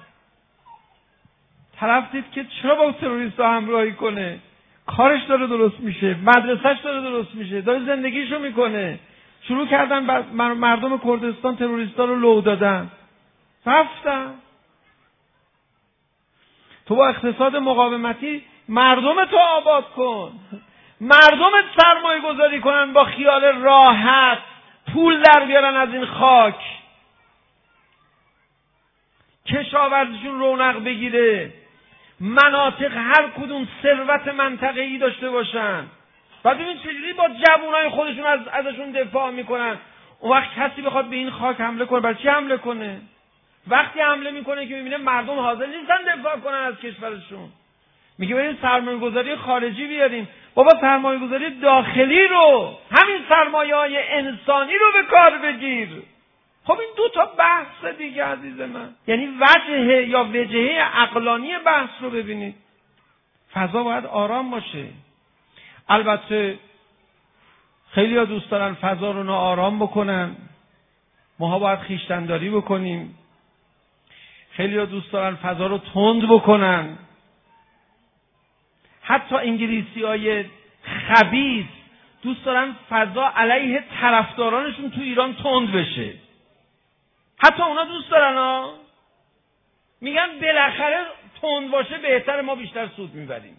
طرف دید که چرا با تروریست‌ها همراهی کنه؟ کارش داره درست میشه، مدرسه‌اش داره درست میشه، داره زندگیشو میکنه. شروع کردن مردم کردستان تروریست‌ها رو لو دادن. رفتن. تو با اقتصاد مقاومتی مردم تو آباد کن. مردمت سرمایه گذاری کنن، با خیال راحت پول در بیارن از این خاک، کشاورزیشون رونق بگیره، مناطق هر کدوم ثروت منطقه‌ای داشته باشن. بعد ببین چجوری با جوانای خودشون ازشون دفاع میکنن. اون وقت کسی بخواد به این خاک حمله کنه، برای چی حمله کنه؟ وقتی حمله میکنه که میبینه مردم حاضر نیستن دفاع کنن از کشورشون، میگه بریم سرمایه گذاری خارجی بیاریم. بابا سرمایه گذاری داخلی رو، همین سرمایه های انسانی رو به کار بگیر. خب این دو تا بحث دیگه عزیز من. یعنی وجهه عقلانی بحث رو ببینید. فضا باید آرام باشه. البته خیلی ها دوست دارن فضا رو ناآرام بکنن. ماها باید خویشتن‌داری بکنیم. خیلی ها دوست دارن فضا رو تند بکنن. حتی انگلیسی‌های خبیث دوست دارن فضا علیه طرفدارانشون تو ایران تند بشه. حتی اونا دوست دارن ها. میگن بالاخره تند باشه بهتره، ما بیشتر سود میبریم.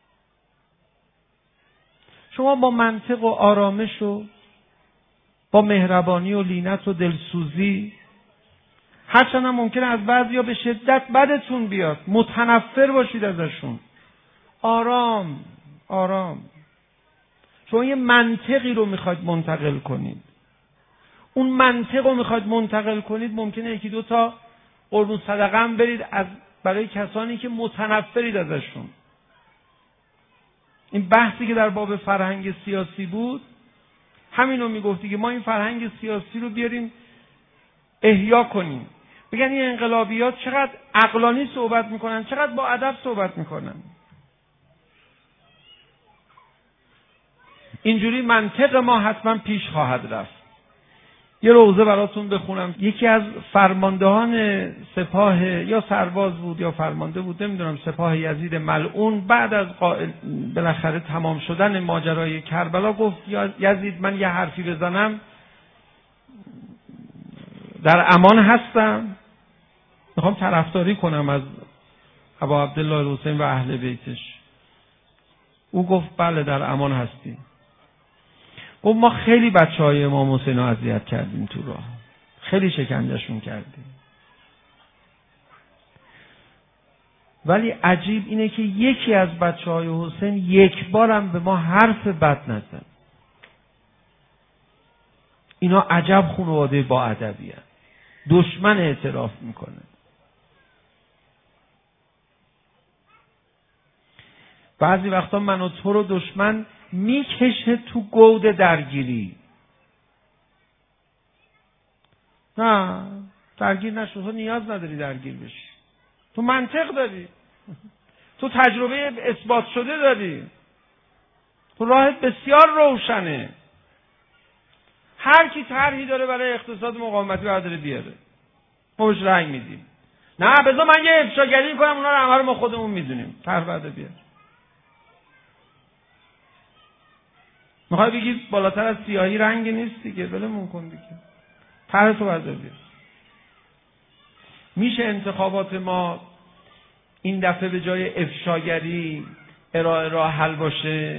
شما با منطق و آرامش و با مهربانی و لینت و دلسوزی، هرچند هم ممکنه از بعضیا به شدت بدتون بیاد، متنفر باشید ازشون، آرام آرام. شما یه منطقی رو میخواید منتقل کنید. اون منطق رو میخواید منتقل کنید، ممکنه یکی دو تا قربون صدقه هم برید برای کسانی که متنفرید ازشون. این بحثی که در باب فرهنگ سیاسی بود همینو میگفتی که ما این فرهنگ سیاسی رو بیاریم احیا کنیم. بگن این انقلابیات چقدر عقلانی صحبت میکنن، چقدر با ادب صحبت میکنن. اینجوری منطق ما حتما پیش خواهد رفت. یه روزه براتون بخونم. یکی از فرماندهان سپاه یا سرباز بود یا فرمانده بود، نمیدونم، سپاه یزید ملعون، بعد از بالاخره تمام شدن ماجرای کربلا گفت یزید من یه حرفی بزنم در امان هستم، میخوام طرفداری کنم از ابا عبدالله الحسین و اهل بیتش. او گفت بله در امان هستی. گفت ما خیلی بچهای امام حسین رو اذیت کردیم تو راه، خیلی شکنجهشون کردیم، ولی عجیب اینه که یکی از بچهای حسین یک بارم به ما حرف بد نزد. اینا عجب خانواده با ادبی هست. دشمن اعتراف میکنه. بعضی وقتا من و تو رو دشمن میکشه تو گود درگیری. نه درگیر نشو، تو نیاز نداری درگیر بشی، تو منطق داری، تو تجربه اثبات شده داری، تو راهت بسیار روشنه. هر کی طرحی داره برای اقتصاد مقاومتی برداره بیاره، ما بهش رأی میدیم. نه بذار من یه افشاگری کنم، اونا رو همه رو ما خودمون میدونیم، طرح برداره بیاره. میخوای بگی بالاتر از سیاهی رنگی نیست دیگه، ولمون کن دیگه، طرح تو بردار بیار. میشه انتخابات ما این دفعه به جای افشاگری ارائه راه حل باشه؟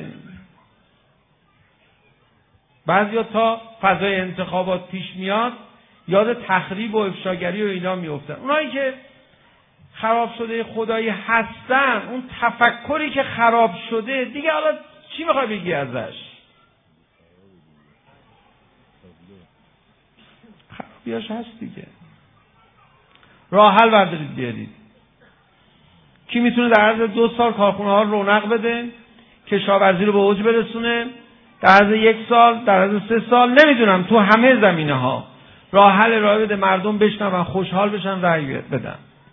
بعضیا تا فضای انتخابات پیش میاد یاد تخریب و افشاگری و اینا میافتن. اونایی که خراب شده خدایی هستن، اون تفکری که خراب شده دیگه، حالا چی میخوای بگی ازش؟ خرابیاش هست دیگه. راه حل بردارید بیارید. کی میتونه در عرض 2 سال کارخونه ها رونق بده، کشاورزی رو به اوج برسونه، در عرض 1 سال، در عرض 3 سال، نمیدونم، تو همه زمینه ها راه حل ارائه بده، مردم بشنون، خوشحال بشن، رأی بدن.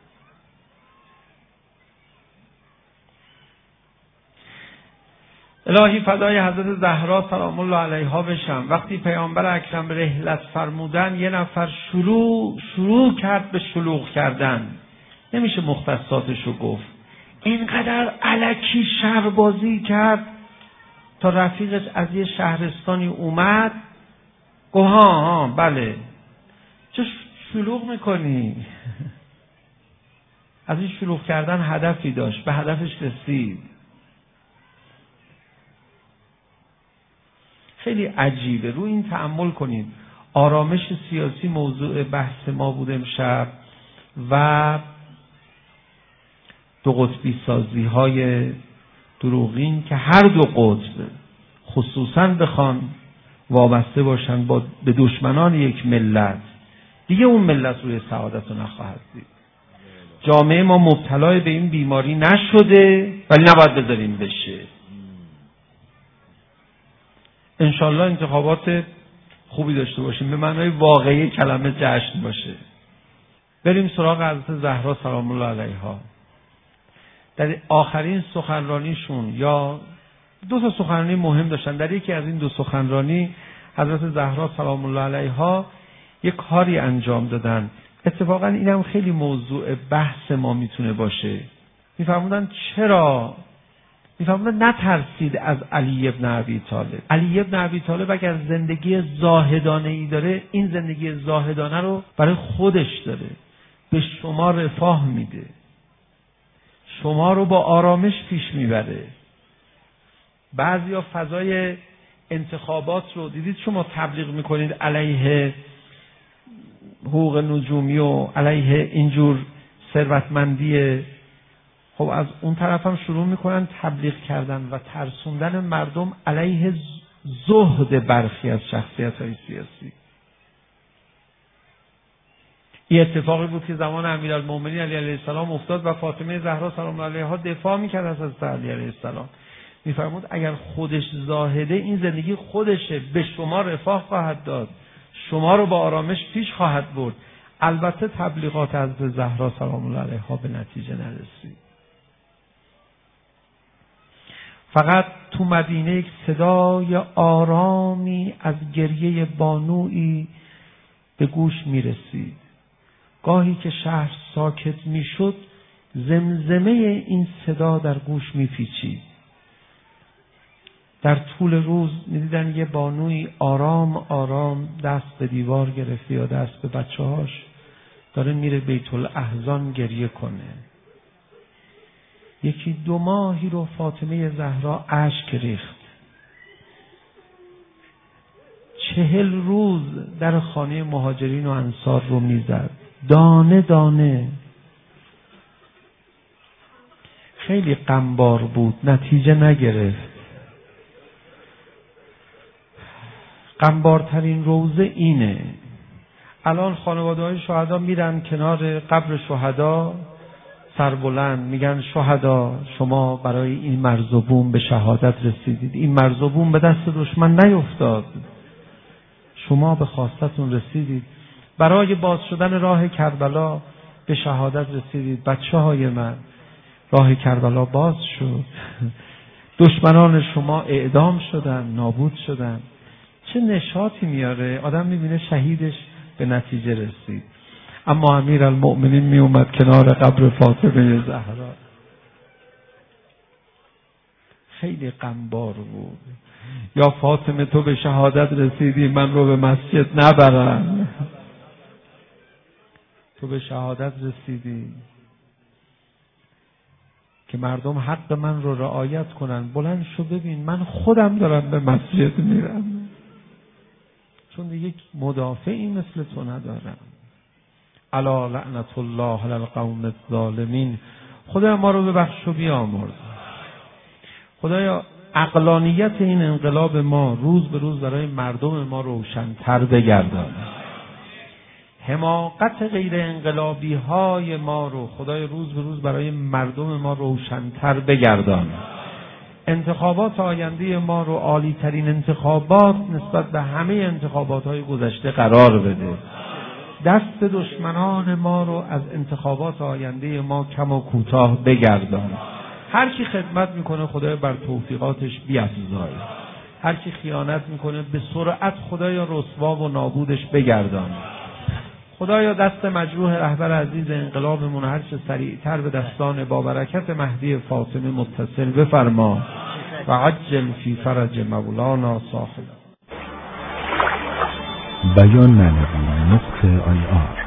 الهی فدای حضرت زهرا سلام الله علیها بشم. وقتی پیامبر اکرم رحلت فرمودن، یه نفر شروع کرد به شلوغ کردن، نمیشه مختصاتشو گفت، اینقدر الکی شربازی کرد تا رفیقش از یه شهرستانی اومد گفت ها بله، چه شلوغ میکنی؟ از این شلوغ کردن هدفی داشت، به هدفش رسید. خیلی عجیبه، روی این تأمل کنید. آرامش سیاسی موضوع بحث ما بود امشب و دو قطبی سازی های دروغین که هر دو قطب خصوصاً بخوان وابسته باشن به دشمنان یک ملت، دیگه اون ملت روی سعادت رو نخواهد دید. جامعه ما مبتلای به این بیماری نشده ولی نباید بذاریم بشه. انشالله انتخابات خوبی داشته باشیم، به معنای واقعی کلمه جشن باشه. بریم سراغ حضرت زهرا سلام الله علیها. در آخرین سخنرانیشون، یا 2 تا سخنرانی مهم داشتن، در یکی از این 2 سخنرانی حضرت زهرا سلام الله علیها یک کاری انجام دادن. اتفاقا اینم خیلی موضوع بحث ما میتونه باشه. میفرمودن نترسید از علی ابن ابی طالب. علی ابن ابی طالب اگر زندگی زاهدانه ای داره، این زندگی زاهدانه رو برای خودش داره، به شما رفاه میده، شما رو با آرامش پیش میبره. بعضیا فضای انتخابات رو دیدید شما تبلیغ میکنید علیه حقوق نجومی و علیه اینجور ثروتمندی، خب از اون طرف هم شروع میکنن تبلیغ کردن و ترسوندن مردم علیه زهد برخی از شخصیت‌های سیاسی. این اتفاقی بود که زمان امیرالمومنین علی علیه السلام افتاد و فاطمه زهرا سلام الله علیها دفاع میکرد از حضرت علی علیه السلام. میفرمود اگر خودش زاهده این زندگی خودشه، به شما رفاه خواهد داد، شما رو با آرامش پیش خواهد برد. البته تبلیغات حضرت زهرا سلام الله علیها به نتیجه نرسید. فقط تو مدینه یک صدای آرامی از گریه بانویی به گوش میرسید. گاهی که شهر ساکت میشد زمزمه این صدا در گوش میپیچید. در طول روز میدیدن یه بانوی آرام آرام دست به دیوار گرفته یا دست به بچه‌هاش داره میره بیت الاحزان گریه کنه. 1-2 ماهی رو فاطمه زهرا اشک ریخت. 40 روز در خانه مهاجرین و انصار رو میزد، دانه دانه. خیلی غمبار بود، نتیجه نگرفت. غمبارترین روزه اینه. الان خانواده‌های شهدا میرن کنار قبر شهدا سربلند میگن شهدا شما برای این مرز و بوم به شهادت رسیدید، این مرز و بوم به دست دشمن نیفتاد، شما به خواستتون رسیدید، برای باز شدن راه کربلا به شهادت رسیدید. بچه‌های من، راه کربلا باز شد، دشمنان شما اعدام شدن، نابود شدن. چه نشاطی میاره آدم میبینه شهیدش به نتیجه رسید. اما امیرالمؤمنین می اومد کنار قبر فاطمه زهرا، خیلی غمبار بود. یا فاطمه تو به شهادت رسیدی، من رو به مسجد نبرن. تو به شهادت رسیدی که مردم حق من رو رعایت کنن. بلند شو ببین من خودم دارم به مسجد میرم، چون یک مدافعی مثل تو ندارم. الا لعنت الله علی القوم الظالمین. خدایا ما رو ببخش و بیامرز. خدایا عقلانیت این انقلاب ما روز به روز برای مردم ما روشن‌تر بگردان. حماقت غیر انقلابی های ما رو خدای روز به روز برای مردم ما روشن‌تر بگردان. انتخابات آینده ما رو عالی ترین انتخابات نسبت به همه انتخابات های گذشته قرار بده. دست دشمنان ما رو از انتخابات آینده ما کم و کوتاه بگردان. هر کی خدمت میکنه خدای بر توفیقاتش بیفزای، هر کی خیانت میکنه به سرعت خدایا رسوا و نابودش بگردان. خدایا دست مجروح رهبر عزیز انقلابمون هر چه سریعتر به دستان با برکت مهدی فاطمه متصل بفرما و عجل فی فرج مولانا صاحب. بیان معنوی نقطه IR